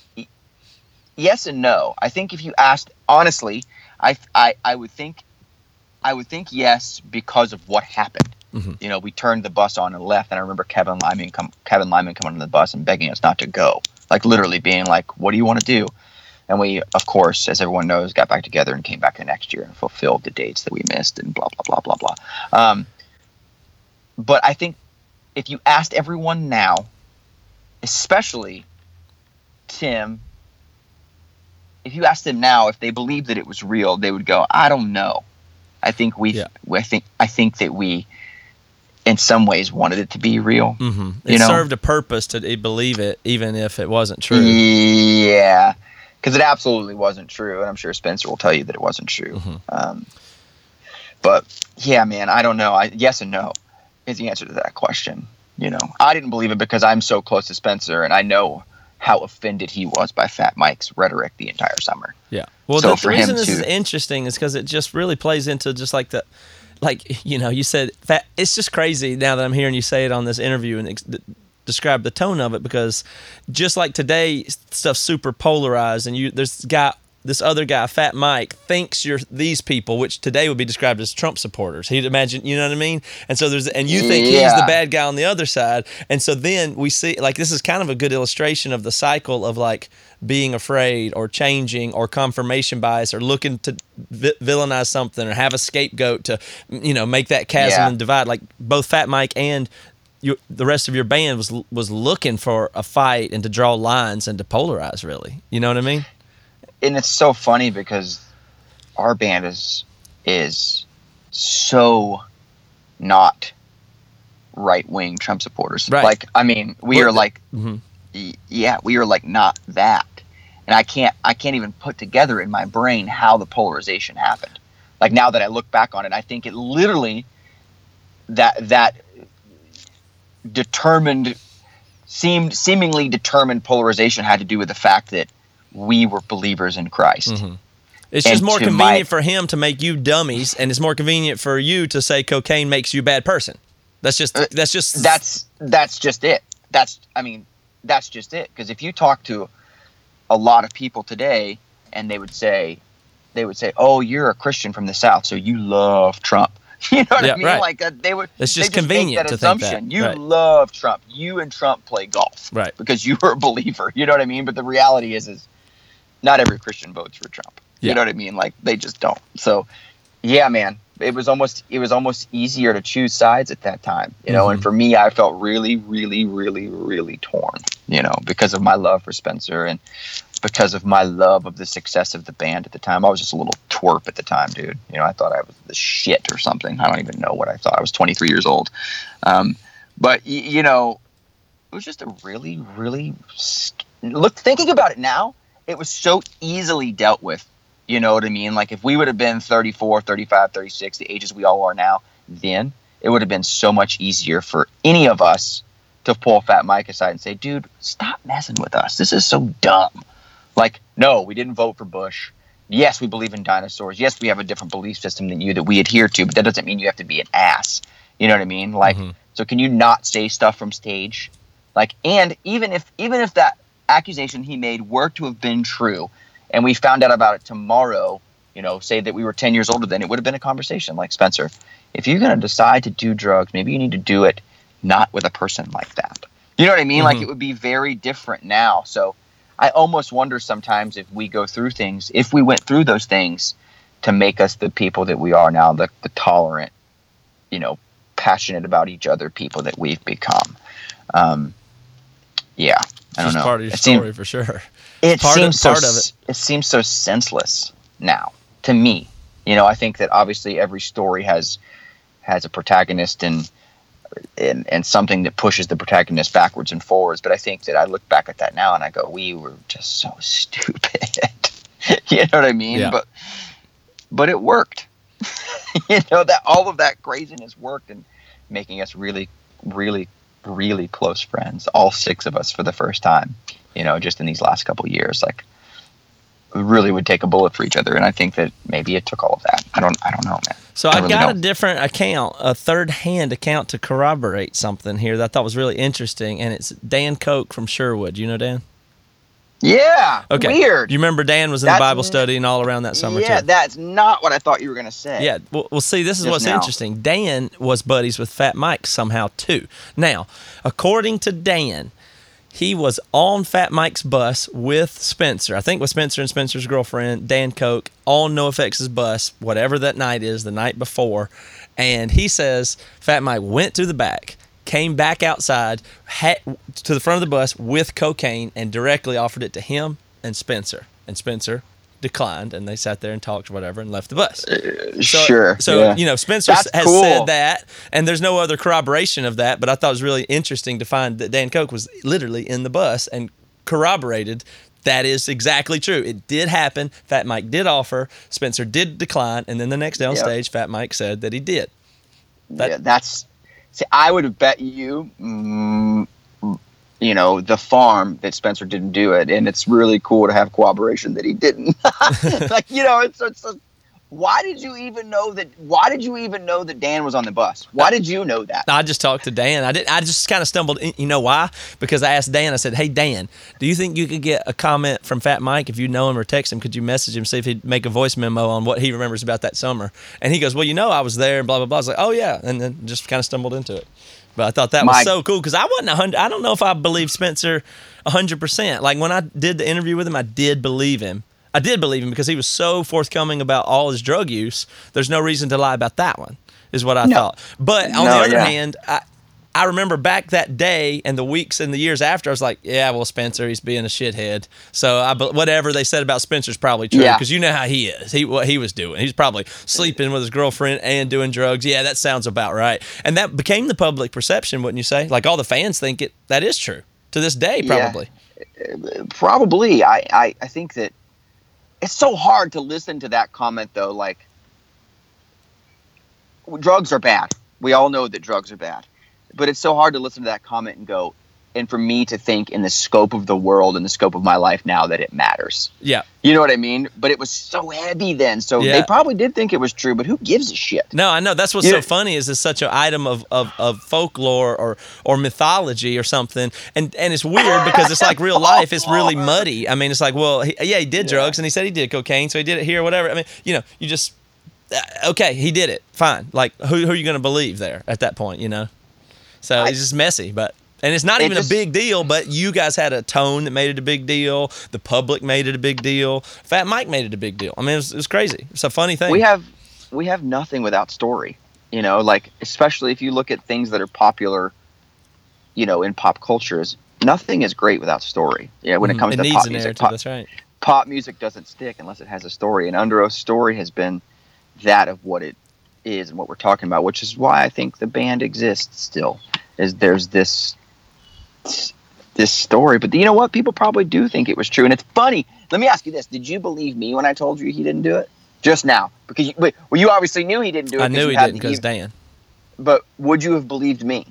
yes and no. I think if you asked, honestly, I, I, I would think, I would think yes because of what happened. Mm-hmm. You know, we turned the bus on and left, and I remember Kevin Lyman come, Kevin Lyman coming on the bus and begging us not to go, like literally being like, "What do you want to do?" And we, of course, as everyone knows, got back together and came back the next year and fulfilled the dates that we missed and blah blah blah blah blah. Um, but I think if you asked everyone now, especially Tim, if you asked them now if they believed that it was real, they would go, "I don't know." I think we, yeah. I think, I think that we, in some ways, wanted it to be real. Mm-hmm. It you know? served a purpose to believe it, even if it wasn't true. Yeah, because it absolutely wasn't true, and I'm sure Spencer will tell you that it wasn't true. Mm-hmm. Um, but yeah, man, I don't know. I, yes and no is the answer to that question. You know, I didn't believe it because I'm so close to Spencer, and I know how offended he was by Fat Mike's rhetoric the entire summer. Yeah. Well, so the, the reason this to, is interesting is because it just really plays into just like the, like, you know, you said, fat, it's just crazy now that I'm hearing you say it on this interview and ex- describe the tone of it, because just like today, stuff's super polarized, and you there's guy, this other guy, Fat Mike, thinks you're these people, which today would be described as Trump supporters. He'd imagine, you know what I mean? And so there's, and you think yeah. he's the bad guy on the other side. And so then we see, like, this is kind of a good illustration of the cycle of like being afraid or changing or confirmation bias or looking to vi- villainize something or have a scapegoat to, you know, make that chasm yeah. and divide. Like both Fat Mike and you, the rest of your band was was looking for a fight and to draw lines and to polarize, really. You know what I mean? And it's so funny because our band is is so not right wing Trump supporters. Right. Like, I mean, we well, are like, mm-hmm. yeah, we are like not that. And I can't I can't even put together in my brain how the polarization happened. Like now that I look back on it, I think it literally that that determined seemed seemingly determined polarization had to do with the fact that we were believers in Christ. Mm-hmm. It's just and more convenient my, for him to make you dummies, and it's more convenient for you to say cocaine makes you a bad person. That's just that's just that's that's just it. That's I mean, that's just it. Because if you talk to a lot of people today, and they would say, they would say, "Oh, you're a Christian from the South, so you love Trump." You know what Yeah, I mean? right. Like uh, they would. It's just they convenient make that to think assumption. that. You Right. love Trump. You and Trump play golf, Right. Because you were a believer. You know what I mean? But the reality is, is not every Christian votes for Trump. Yeah. You know what I mean? Like they just don't. So, yeah, man, it was almost it was almost easier to choose sides at that time. You know, Mm-hmm. and for me, I felt really, really, really, really torn. You know, because of my love for Spencer and because of my love of the success of the band at the time. I was just a little twerp at the time, dude. You know, I thought I was the shit or something. I don't even know what I thought. I was twenty-three years old. Um, but, y- you know, it was just a really, really... St- look, thinking about it now, it was so easily dealt with. You know what I mean? Like, if we would have been thirty-four, thirty-five, thirty-six, the ages we all are now, then it would have been so much easier for any of us to pull Fat Mike aside and say, dude, stop messing with us. This is so dumb. Like, no, we didn't vote for Bush. Yes, we believe in dinosaurs. Yes, we have a different belief system than you that we adhere to, but that doesn't mean you have to be an ass. You know what I mean? Like, Mm-hmm. so can you not say stuff from stage? Like, and even if even if that accusation he made were to have been true, and we found out about it tomorrow, you know, say that we were ten years older then, it would have been a conversation. Like, Spencer, if you're going to decide to do drugs, maybe you need to do it not with a person like that. You know what I mean? Mm-hmm. Like, it would be very different now. So I almost wonder sometimes if we go through things, if we went through those things to make us the people that we are now, the, the tolerant, you know, passionate about each other people that we've become. Um, yeah, I don't Just know. part of your It story seem- for sure. it part of- seems so part of it. s- it seems so senseless now to me. You know, I think that obviously every story has has a protagonist and and and something that pushes the protagonist backwards and forwards. But I think that I look back at that now and I go, we were just so stupid. You know what I mean? Yeah. But but it worked. You know, that all of that craziness worked in making us really, really, really close friends. All six of us for the first time. You know, just in these last couple of years, like we really would take a bullet for each other. And I think that maybe it took all of that. I don't. I don't know, man. So I I really got don't. a different account, a third-hand account to corroborate something here that I thought was really interesting, and it's Dan Koch from Sherwood. You know Dan? Yeah. Okay. Weird. You remember Dan was in That's the Bible n- study and all around that summer yeah, too? that's not what I thought you were gonna say. Yeah, well, well, see, this is Just what's now. interesting. Dan was buddies with Fat Mike somehow too. Now, according to Dan, he was on Fat Mike's bus with Spencer. I think with Spencer and Spencer's girlfriend, Dan Koch, on NoFX's bus, whatever that night is, the night before. And he says Fat Mike went to the back, came back outside, had, to the front of the bus with cocaine, and directly offered it to him and Spencer. And Spencer declined, and they sat there and talked whatever and left the bus. So, sure. So, yeah. you know, Spencer That's has cool. said that, and there's no other corroboration of that, but I thought it was really interesting to find that Dan Koch was literally in the bus and corroborated that is exactly true. It did happen. Fat Mike did offer. Spencer did decline, and then the next day on Yep. stage, Fat Mike said that he did. That- yeah, that's. See, I would have bet you, mm, you know, the farm that Spencer didn't do it, and it's really cool to have cooperation that he didn't. Like, you know, it's, it's a, why did you even know that? Why did you even know that Dan was on the bus? Why did you know that? I just talked to Dan. I did. I just kind of stumbled. In, you know why? Because I asked Dan. I said, "Hey Dan, do you think you could get a comment from Fat Mike if you know him or text him? Could you message him see if he'd make a voice memo on what he remembers about that summer?" And he goes, "Well, you know, I was there and blah blah blah." I was like, "Oh yeah," and then just kind of stumbled into it. But I thought that was Mike. so cool because I wasn't a hundred. I don't know if I believed Spencer a hundred percent. Like when I did the interview with him, I did believe him. I did believe him because he was so forthcoming about all his drug use. There's no reason to lie about that one, is what I No. thought. But on No, the other yeah. hand, I, I remember back that day and the weeks and the years after, I was like, yeah, well, Spencer, he's being a shithead. So I, be- whatever they said about Spencer's probably true Yeah. because you know how he is. He what he was doing. He's probably sleeping with his girlfriend and doing drugs. Yeah, that sounds about right. And that became the public perception, wouldn't you say? Like all the fans think it. That is true to this day, Yeah. probably. Probably. I, I, I think that it's so hard to listen to that comment, though. Like, drugs are bad. We all know that drugs are bad. But it's so hard to listen to that comment and go, and for me to think in the scope of the world and the scope of my life now that it matters. Yeah. You know what I mean? But it was so heavy then. So Yeah. they probably did think it was true, but who gives a shit? No, I know. That's what's Yeah. so funny is it's such an item of, of, of folklore or, or mythology or something. And and it's weird because it's like real life. It's really muddy. I mean, it's like, well, he, yeah, he did drugs and he said he did cocaine, so he did it here, whatever. I mean, you know, you just, uh, okay, he did it. Fine. Like, who, who are you going to believe there at that point, you know? So I- it's just messy, but... And it's not It even just- a big deal, but you guys had a tone that made it a big deal. The public made it a big deal. Fat Mike made it a big deal. I mean, it was, it was crazy. It's a funny thing. We have we have nothing without story. You know, like especially if you look at things that are popular, you know, in pop cultures, nothing is great without story. Yeah, when it comes it to needs pop a music, narrative. pop, That's right. pop music doesn't stick unless it has a story. And Under Oath's story has been that of what it is and what we're talking about, which is why I think the band exists still. Is there's this this story, but you know what? People probably do think it was true, and it's funny. Let me ask you this: did you believe me when I told you he didn't do it just now? Because you, wait, well, you obviously knew he didn't do it. I 'cause knew you he had didn't the- because Dan. But would you have believed me?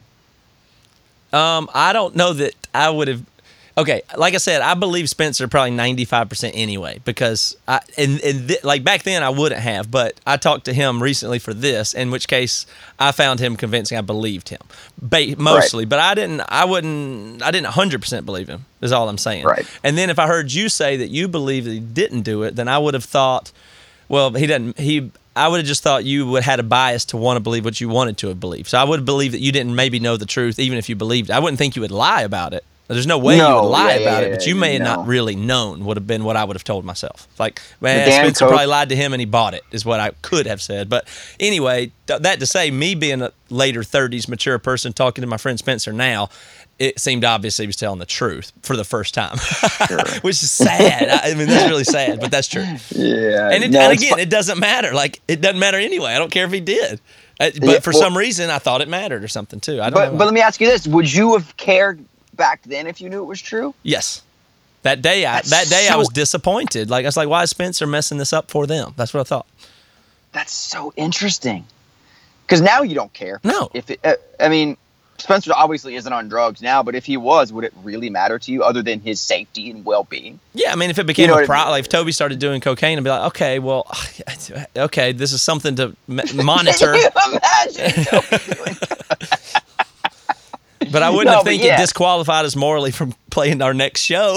Um, I don't know that I would have. Okay, like I said, I believe Spencer probably ninety-five percent anyway because I and, and th- like back then I wouldn't have, but I talked to him recently for this, in which case I found him convincing. I believed him, ba- mostly, but I didn't. I wouldn't. I didn't one hundred percent believe him. Is all I'm saying. Right. And then if I heard you say that you believe that he didn't do it, then I would have thought, well, he doesn't. He. I would have just thought you would had a bias to want to believe what you wanted to have believed. So I would believe that you didn't maybe know the truth, even if you believed. I wouldn't think you would lie about it. There's no way you No, would lie yeah, about yeah, it, but yeah, you may have no. not really known would have been what I would have told myself. Like, man, Dan Spencer Cope- probably lied to him and he bought it, is what I could have said. But anyway, th- that to say, me being a later thirties mature person talking to my friend Spencer now, it seemed obvious he was telling the truth for the first time, which is sad. I, I mean, that's really sad, but that's true. Yeah. And, it, no, and it's again, fu- it doesn't matter. Like, it doesn't matter anyway. I don't care if he did. Uh, but Yeah, for well- some reason, I thought it mattered or something too. I don't but know. but let me ask you this: would you have cared back then if you knew it was true? Yes. That day, I That's that day I so- was disappointed. Like I was like, why is Spencer messing this up for them? That's what I thought. That's so interesting. Because now you don't care. No. If it, uh, I mean, Spencer obviously isn't on drugs now, but if he was, would it really matter to you other than his safety and well-being? Yeah, I mean, if it became know a what I pro, mean? like if Toby started doing cocaine, I'd be like, okay, well, okay, this is something to m- monitor. Can you imagine Toby doing But I wouldn't No, have but think yeah. it disqualified us morally from playing our next show.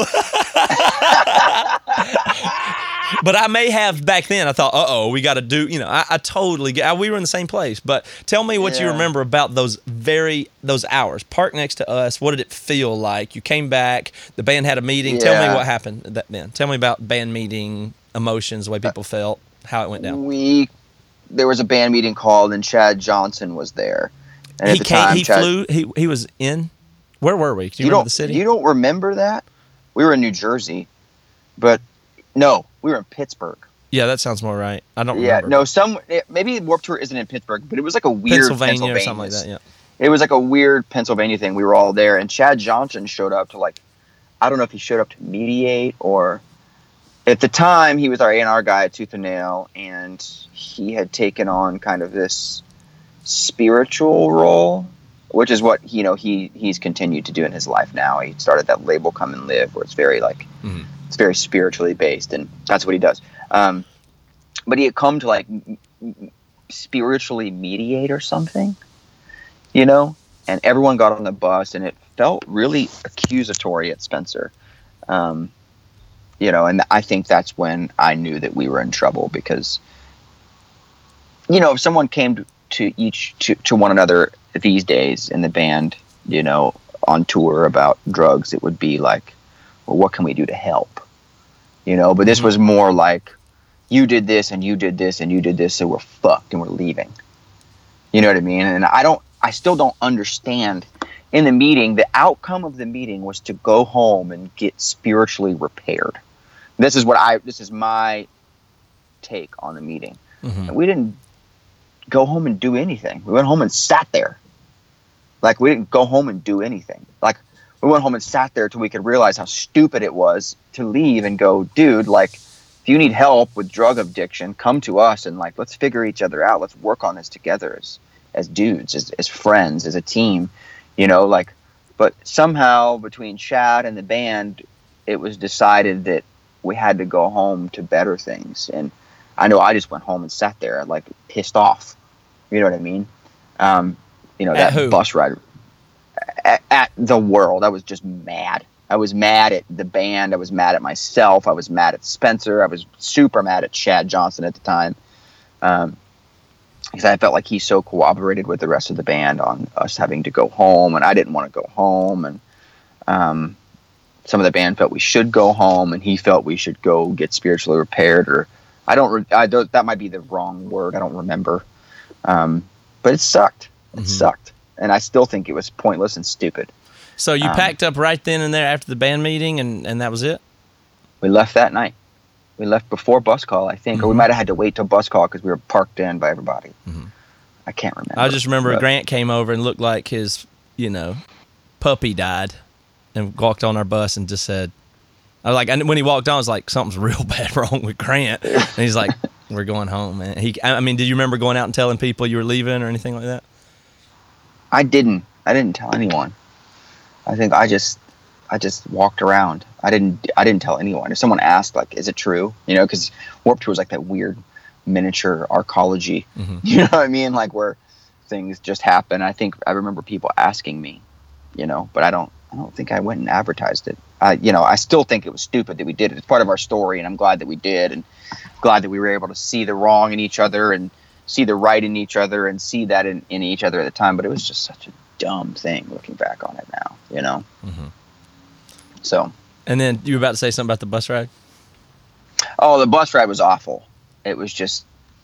But I may have back then. I thought, uh oh, we got to do. You know, I, I totally get. I, we were in the same place. But tell me what you Yeah. remember about those very those hours. Parked next to us. What did it feel like? You came back. The band had a meeting. Tell me Yeah. what happened that then. Tell me about band meeting emotions, the way people felt, how it went down. We there was a band meeting called, and Chad Johnson was there. And He at the came. time, He Chad, flew. He he was in. Where were we? Do you, You remember don't the city? You don't remember that? We were in New Jersey, but no, we were in Pittsburgh. yeah, that sounds more right. I don't Yeah, remember. no, some maybe Warped Tour isn't in Pittsburgh, but it was like a weird Pennsylvania, or something like that. Yeah. It was like a weird Pennsylvania thing. We were all there, and Chad Johnson showed up to like, I don't know if he showed up to mediate or, at the time he was our A and R guy at Tooth and Nail, and he had taken on kind of this spiritual role, which is what you know he he's continued to do in his life now. He started that label Come and Live, where it's very like Mhm. it's very spiritually based, and that's what he does. Um, but he had come to like m- m- spiritually mediate or something, you know, and everyone got on the bus, and it felt really accusatory at Spencer, um, you know, and I think that's when I knew that we were in trouble because, you know, if someone came to, to each to, to one another these days in the band, you know, on tour about drugs, it would be like, well, what can we do to help? You know, but this Mhm. was more like, you did this and you did this and you did this, so we're fucked and we're leaving. You know what I mean? And I don't, I still don't understand. In the meeting, the outcome of the meeting was to go home and get spiritually repaired. This is what I, this is my take on the meeting. Mhm. And we didn't go home and do anything. We went home and sat there. Like, we didn't go home and do anything. Like, we went home and sat there till we could realize how stupid it was to leave and go, dude, like, if you need help with drug addiction, come to us and, like, let's figure each other out. Let's work on this together as, as dudes, as, as friends, as a team. You know, like, But somehow between Chad and the band, it was decided that we had to go home to better things. And I know I just went home and sat there like pissed off. You know what I mean? Um, you know, At that who? bus ride at, at the world. I was just mad. I was mad at the band. I was mad at myself. I was mad at Spencer. I was super mad at Chad Johnson at the time. Um, because I felt like he so cooperated with the rest of the band on us having to go home, and I didn't want to go home. And um, some of the band felt we should go home, and he felt we should go get spiritually repaired. Or I don't, re- I don't. That might be the wrong word. I don't remember. Um, but it sucked. It Mm-hmm. sucked, and I still think it was pointless and stupid. So you Um, packed up right then and there after the band meeting, and, and that was it? We left that night. We left before bus call, I think, or we Mhm. might have had to wait till bus call because we were parked in by everybody. Mhm. I can't remember. I just remember but- Grant came over and looked like his, you know, puppy died, and walked on our bus and just said, I was like, and when he walked on, I was like, something's real bad wrong with Grant. And he's like, we're going home, man. He, I mean, did you remember going out and telling people you were leaving or anything like that? I didn't. I didn't tell anyone. I think I just, I just walked around. I didn't. I didn't tell anyone. If someone asked, like, "Is it true?" You know, because Warped Tour was like that weird miniature arcology. Mhm. You know what I mean? Like where things just happen. I think I remember people asking me, you know, but I don't. I don't think I went and advertised it. I, you know, I still think it was stupid that we did it. It's part of our story, and I'm glad that we did, and glad that we were able to see the wrong in each other and see the right in each other and see that in, in each other at the time. But it was just such a dumb thing looking back on it now, you know? Mhm. So, And then you were about to say something about the bus ride? oh, the bus ride was awful. It was just,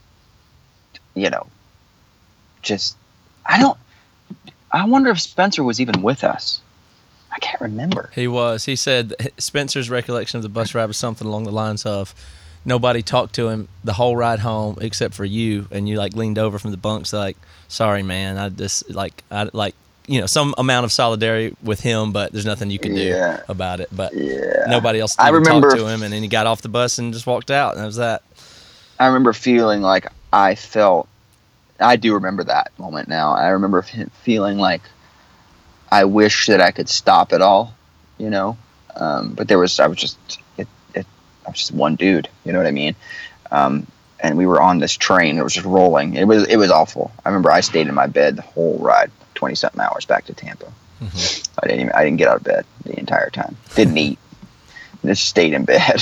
you know, just, I don't, I wonder if Spencer was even with us. I can't remember. He was. He said that Spencer's recollection of the bus ride was something along the lines of, nobody talked to him the whole ride home except for you, and you like leaned over from the bunks like, sorry man, I just like I like you know some amount of solidarity with him, but there's nothing you can do Yeah. about it. But Yeah. nobody else I even remember- talked to him, and then he got off the bus and just walked out, and that was that. I remember feeling like I felt, I do remember that moment now. I remember f- feeling like I wish that I could stop it all, you know? Um, but there was, I was just, it, it, I was just one dude, you know what I mean? Um, and we were on this train. It was just rolling. It was, it was awful. I remember I stayed in my bed the whole ride, twenty something hours back to Tampa. Mhm. I didn't even, I didn't get out of bed the entire time. Didn't eat. Just stayed in bed.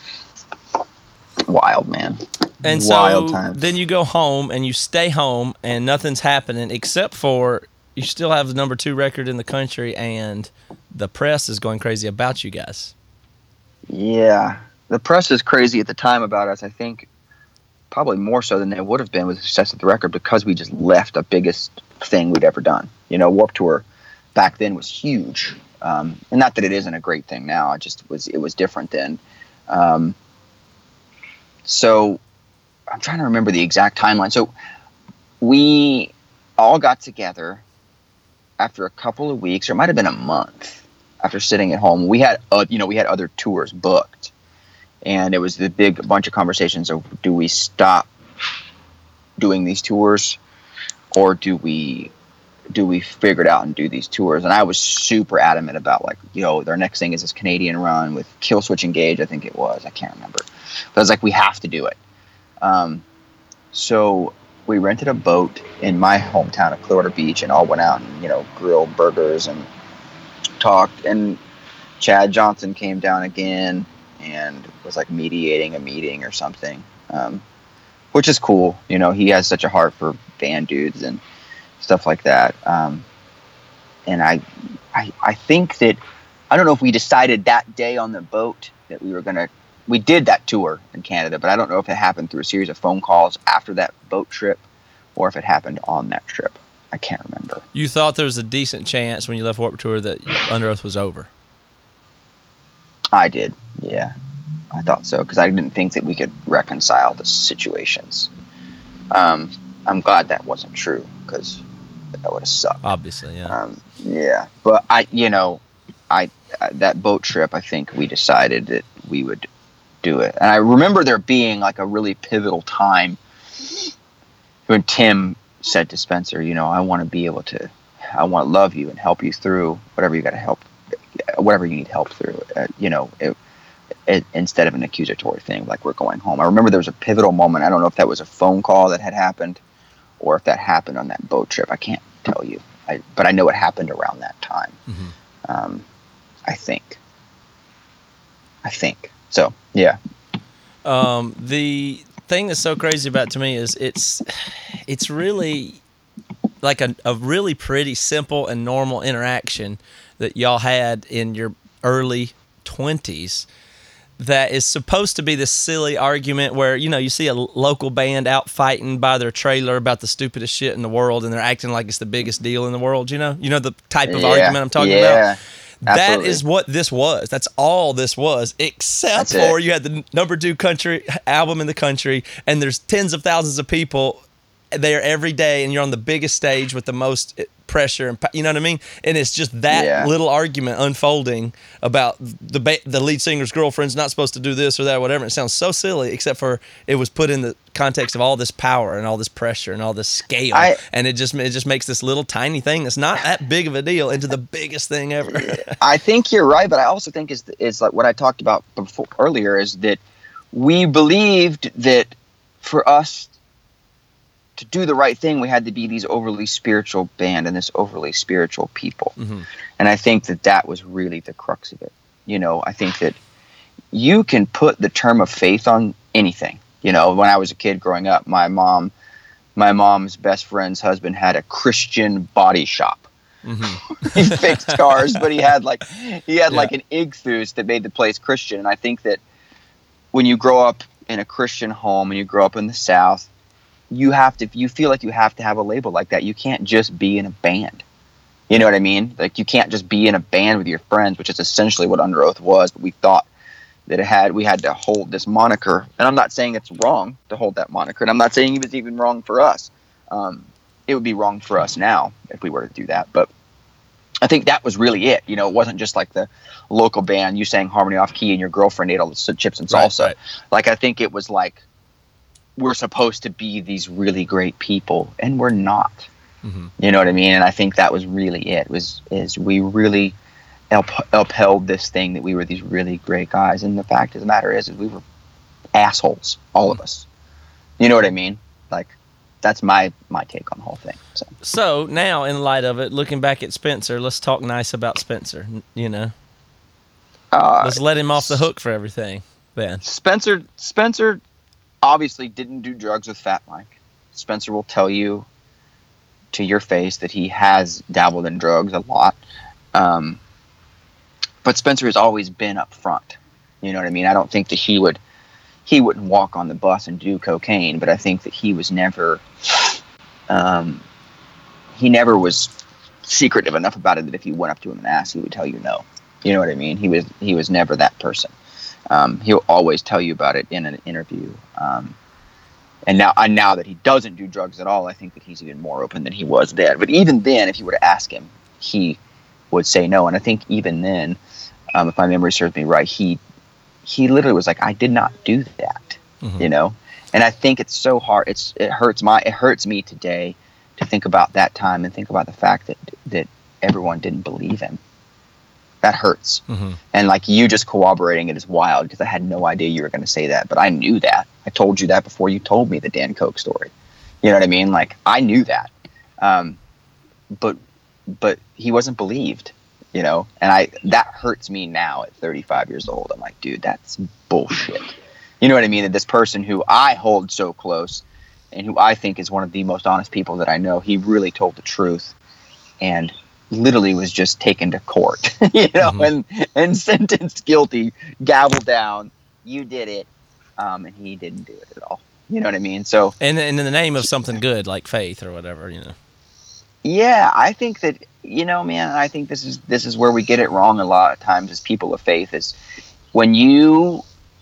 Wild, man. And Wild so times. then you go home and you stay home and nothing's happening except for you still have the number two record in the country and the press is going crazy about you guys. Yeah, the press is crazy at the time about us. I think probably more so than they would have been with the success of the record because we just left the biggest thing we'd ever done. You know, Warped Tour back then was huge, um, and not that it isn't a great thing now. It just was. It was different then. Um, so I'm trying to remember the exact timeline. So we all got together after a couple of weeks, or it might have been a month after sitting at home. We had, uh, you know, we had other tours booked, and it was the big bunch of conversations of, do we stop doing these tours, or do we, do we figure it out and do these tours? And I was super adamant about, like, you know, their next thing is this Canadian run with Killswitch Engage, I think it was. I can't remember. But I was like, we have to do it. Um, so we rented a boat in my hometown of Clearwater Beach and all went out and, you know, grilled burgers and talked. And Chad Johnson came down again and was like mediating a meeting or something, um, which is cool. You know, he has such a heart for band dudes and stuff like that. Um, and I, I, I think that, I don't know if we decided that day on the boat that we were going to, we did that tour in Canada, but I don't know if it happened through a series of phone calls after that boat trip or if it happened on that trip. I can't remember. You thought there was a decent chance when you left Warped Tour that Under Oath was over. I did, yeah. I thought so, because I didn't think that we could reconcile the situations. Um, I'm glad that wasn't true, because that would have sucked. Obviously, yeah. Um, yeah, but I, you know, I uh, that boat trip, I think we decided that we would do it. And I remember there being like a really pivotal time when Tim said to Spencer, you know, I want to be able to I want to love you and help you through whatever you got to help, whatever you need help through. Uh, you know, it, it, instead of an accusatory thing like we're going home. I remember there was a pivotal moment. I don't know if that was a phone call that had happened, or if that happened on that boat trip. I can't tell you, I, but I know it happened around that time. Mm-hmm. Um, I think. I think so. Yeah. Um, the thing that's so crazy about it to me is it's it's really like a, a really pretty simple and normal interaction that y'all had in your early twenties that is supposed to be this silly argument where, you know, you see a local band out fighting by their trailer about the stupidest shit in the world and they're acting like it's the biggest deal in the world, you know? You know the type of yeah, argument I'm talking yeah, about? Absolutely. That is what this was. That's all this was, except That's it. for you had the number two country album in the country and there's tens of thousands of people there every day and you're on the biggest stage with the most pressure and you know what I mean, and it's just that Yeah. little argument unfolding about the ba- the lead singer's girlfriend's not supposed to do this or that or whatever. It sounds so silly, except for it was put in the context of all this power and all this pressure and all this scale, I, and it just it just makes this little tiny thing that's not that big of a deal into the biggest thing ever. I think you're right, but I also think is is like what I talked about before earlier is that we believed that for us to do the right thing, we had to be these overly spiritual band and this overly spiritual people. Mm-hmm. And I think that that was really the crux of it. You know, I think that you can put the term of faith on anything. You know, when I was a kid growing up, my mom, my mom's best friend's husband had a Christian body shop. Mm-hmm. He fixed cars, but he had like, he had yeah. like an ichthus that made the place Christian. And I think that when you grow up in a Christian home and you grow up in the South, you have to, you feel like you have to have a label like that. You can't just be in a band. You know what I mean? Like you can't just be in a band with your friends, which is essentially what Under Oath was. But we thought that it had, we had to hold this moniker. And I'm not saying it's wrong to hold that moniker. And I'm not saying it was even wrong for us. Um, it would be wrong for us now if we were to do that. But I think that was really it. You know, it wasn't just like the local band, you sang harmony off key and your girlfriend ate all the chips and salsa. Right, right. Like, I think it was like, we're supposed to be these really great people and we're not. Mm-hmm. You know what I mean? And I think that was really it was, is we really up, upheld this thing that we were these really great guys. And the fact of the matter is, is we were assholes, all of us. You know what I mean? Like, that's my, my take on the whole thing. So. so now in light of it, looking back at Spencer, let's talk nice about Spencer, you know, uh, let's let him off the hook for everything then. Spencer, Spencer, obviously didn't do drugs with Fat Mike. Spencer will tell you to your face that he has dabbled in drugs a lot. Um, but Spencer has always been up front. You know what I mean? I don't think that he would, he wouldn't walk on the bus and do cocaine, but I think that he was never, um, he never was secretive enough about it that if you went up to him and asked, he would tell you no. You know what I mean? He was, he was never that person. Um, he'll always tell you about it in an interview. Um, and now, and now that he doesn't do drugs at all, I think that he's even more open than he was then. But even then, if you were to ask him, he would say no. And I think even then, um, if my memory serves me right, he he literally was like, "I did not do that," mm-hmm. you know. And I think it's so hard. It's it hurts my it hurts me today to think about that time and think about the fact that that everyone didn't believe him. That hurts. Mm-hmm. And like you just corroborating it is wild because I had no idea you were going to say that, but I knew that. I told you that before you told me the Dan Koch story. You know what I mean? Like I knew that. Um, but, but he wasn't believed, you know, and I, that hurts me now at thirty-five years old. I'm like, dude, that's bullshit. You know what I mean? That this person who I hold so close and who I think is one of the most honest people that I know, he really told the truth. And literally was just taken to court, you know, mm-hmm. and, and sentenced guilty, gavel down, you did it, um, and he didn't do it at all. You know what I mean? So, and, and in the name of something good, like faith or whatever, you know. Yeah, I think that, you know, man, I think this is this is where we get it wrong a lot of times as people of faith, is when you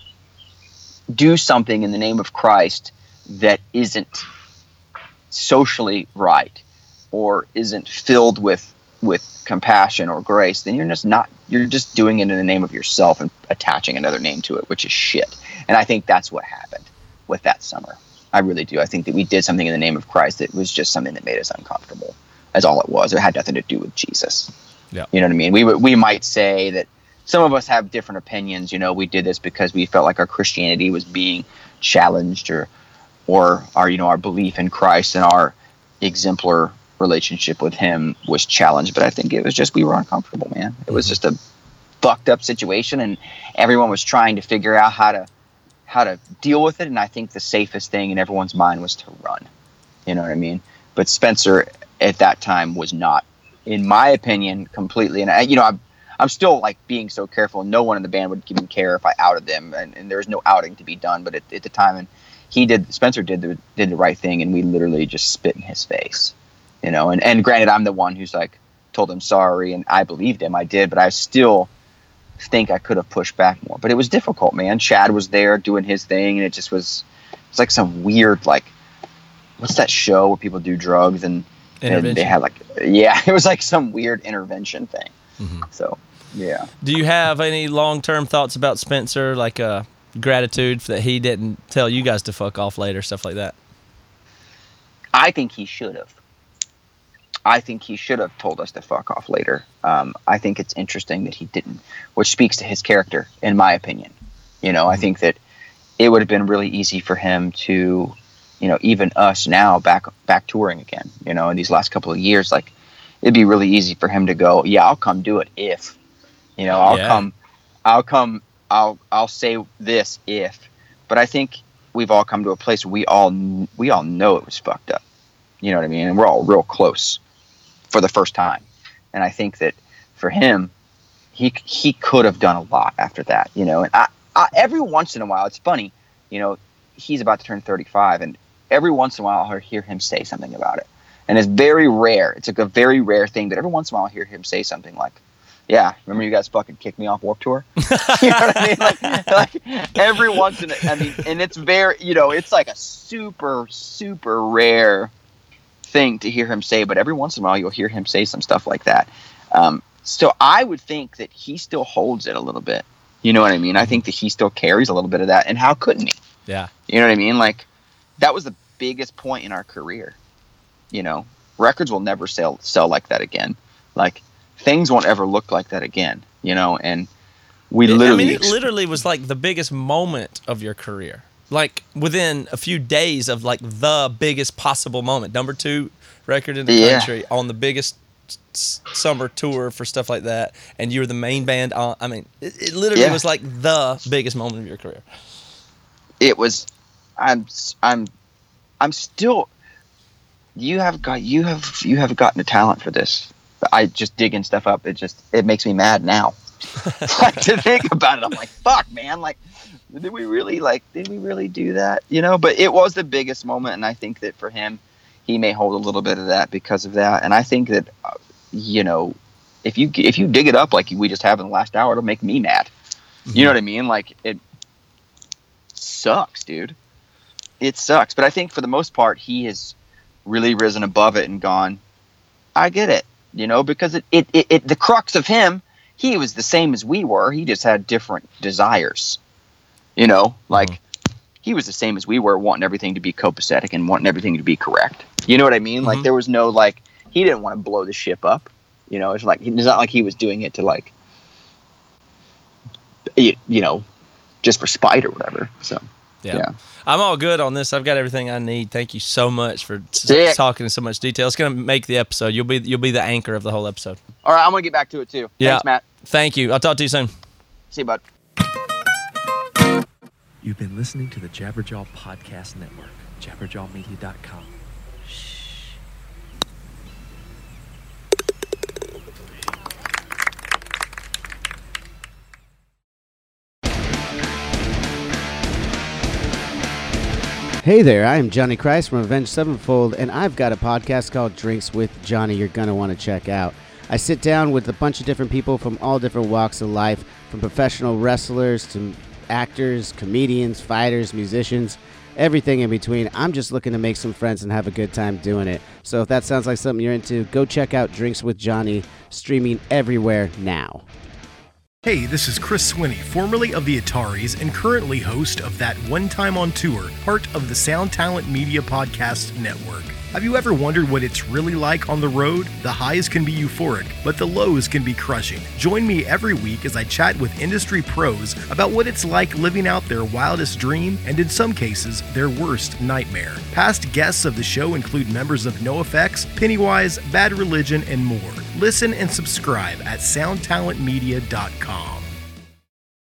do something in the name of Christ that isn't socially right or isn't filled with with compassion or grace, then you're just not, you're just doing it in the name of yourself and attaching another name to it, which is shit. And I think that's what happened with that summer. I really do. I think that we did something in the name of Christ that was just something that made us uncomfortable. as all it was. It had nothing to do with Jesus. Yeah. You know what I mean? We would, we might say that some of us have different opinions. You know, we did this because we felt like our Christianity was being challenged, or, or our, you know, our belief in Christ and our exemplar relationship with him was challenged. But I think it was just, we were uncomfortable, man. It was just a fucked up situation, and everyone was trying to figure out how to, how to deal with it. And I think the safest thing in everyone's mind was to run. You know what I mean? But Spencer at that time was not, in my opinion, completely. And I, you know, I'm, I'm still like being so careful. No one in the band would even care if I outed them, and, and there was no outing to be done. But at, at the time, and he did, Spencer did the did the right thing, and we literally just spit in his face, you know. And and granted, I'm the one who's like told him sorry, and I believed him. I did, but I still think I could have pushed back more. But it was difficult, man. Chad was there doing his thing, and it just was, it's like some weird, like, what's that show where people do drugs and, and they had like, yeah, it was like some weird intervention thing. Mm-hmm. So, yeah. Do you have any long-term thoughts about Spencer, like uh, gratitude that he didn't tell you guys to fuck off later, stuff like that? I think he should have. I think he should have told us to fuck off later. Um, I think it's interesting that he didn't, which speaks to his character, in my opinion. You know, mm-hmm. I think that it would have been really easy for him to, you know, even us now back back touring again, you know, in these last couple of years, like, it'd be really easy for him to go, yeah, I'll come do it if, you know, I'll yeah. come, I'll come, I'll, I'll say this if, but I think we've all come to a place where we all, we all know it was fucked up. You know what I mean? And we're all real close for the first time. And I think that for him, he, he could have done a lot after that, you know, and I, I, every once in a while, it's funny, you know, he's about to turn thirty-five, and every once in a while I'll hear him say something about it. And it's very rare. It's like a very rare thing that every once in a while I'll hear him say something like, yeah, remember you guys fucking kicked me off Warped Tour? You know what I mean? Like, like every once in a, I mean, and it's very, you know, it's like a super, super rare thing to hear him say, but every once in a while you'll hear him say some stuff like that. Um, so I would think that he still holds it a little bit. You know what I mean? I think that he still carries a little bit of that. And how couldn't he? Yeah. You know what I mean? Like, that was the biggest point in our career. You know, records will never sell sell like that again. Like, things won't ever look like that again, you know, and we literally... I mean, it literally was like the biggest moment of your career. Like, within a few days of, like, the biggest possible moment. Number two record in the yeah. country on the biggest s- summer tour for stuff like that, and you were the main band on... I mean, it, it literally yeah. was like the biggest moment of your career. It was... I'm... I'm... I'm still... You have got you have you have gotten a talent for this. I just digging stuff up. It just it makes me mad now. Like, to think about it, I'm like, fuck, man. Like, did we really like? Did we really do that? You know. But it was the biggest moment, and I think that for him, he may hold a little bit of that because of that. And I think that, uh, you know, if you if you dig it up like we just have in the last hour, it'll make me mad. Mm-hmm. You know what I mean? Like, it sucks, dude. It sucks. But I think for the most part, he has really risen above it and gone, I get it, you know, because it, it, it, it the crux of him, he was the same as we were. He just had different desires, you know, like mm-hmm. he was the same as we were, wanting everything to be copacetic and wanting everything to be correct. You know what I mean? Mm-hmm. Like, there was no, like, he didn't want to blow the ship up, you know, it's like, it's not like he was doing it to, like, you, you know, just for spite or whatever. So, yeah. yeah. I'm all good on this. I've got everything I need. Thank you so much for Sick. talking in so much detail. It's going to make the episode. You'll be you'll be the anchor of the whole episode. All right, I'm going to get back to it too. Yeah. Thanks, Matt. Thank you. I'll talk to you soon. See you, bud. You've been listening to the Jabberjaw Podcast Network, jabberjaw media dot com. Hey there, I am Johnny Christ from Avenged Sevenfold, and I've got a podcast called Drinks with Johnny you're going to want to check out. I sit down with a bunch of different people from all different walks of life, from professional wrestlers to actors, comedians, fighters, musicians, everything in between. I'm just looking to make some friends and have a good time doing it. So if that sounds like something you're into, go check out Drinks with Johnny, streaming everywhere now. Hey, this is Chris Swinney, formerly of the Ataris and currently host of That One Time on Tour, part of the Sound Talent Media Podcast Network. Have you ever wondered what it's really like on the road? The highs can be euphoric, but the lows can be crushing. Join me every week as I chat with industry pros about what it's like living out their wildest dream and, in some cases, their worst nightmare. Past guests of the show include members of NoFX, Pennywise, Bad Religion, and more. Listen and subscribe at sound talent media dot com.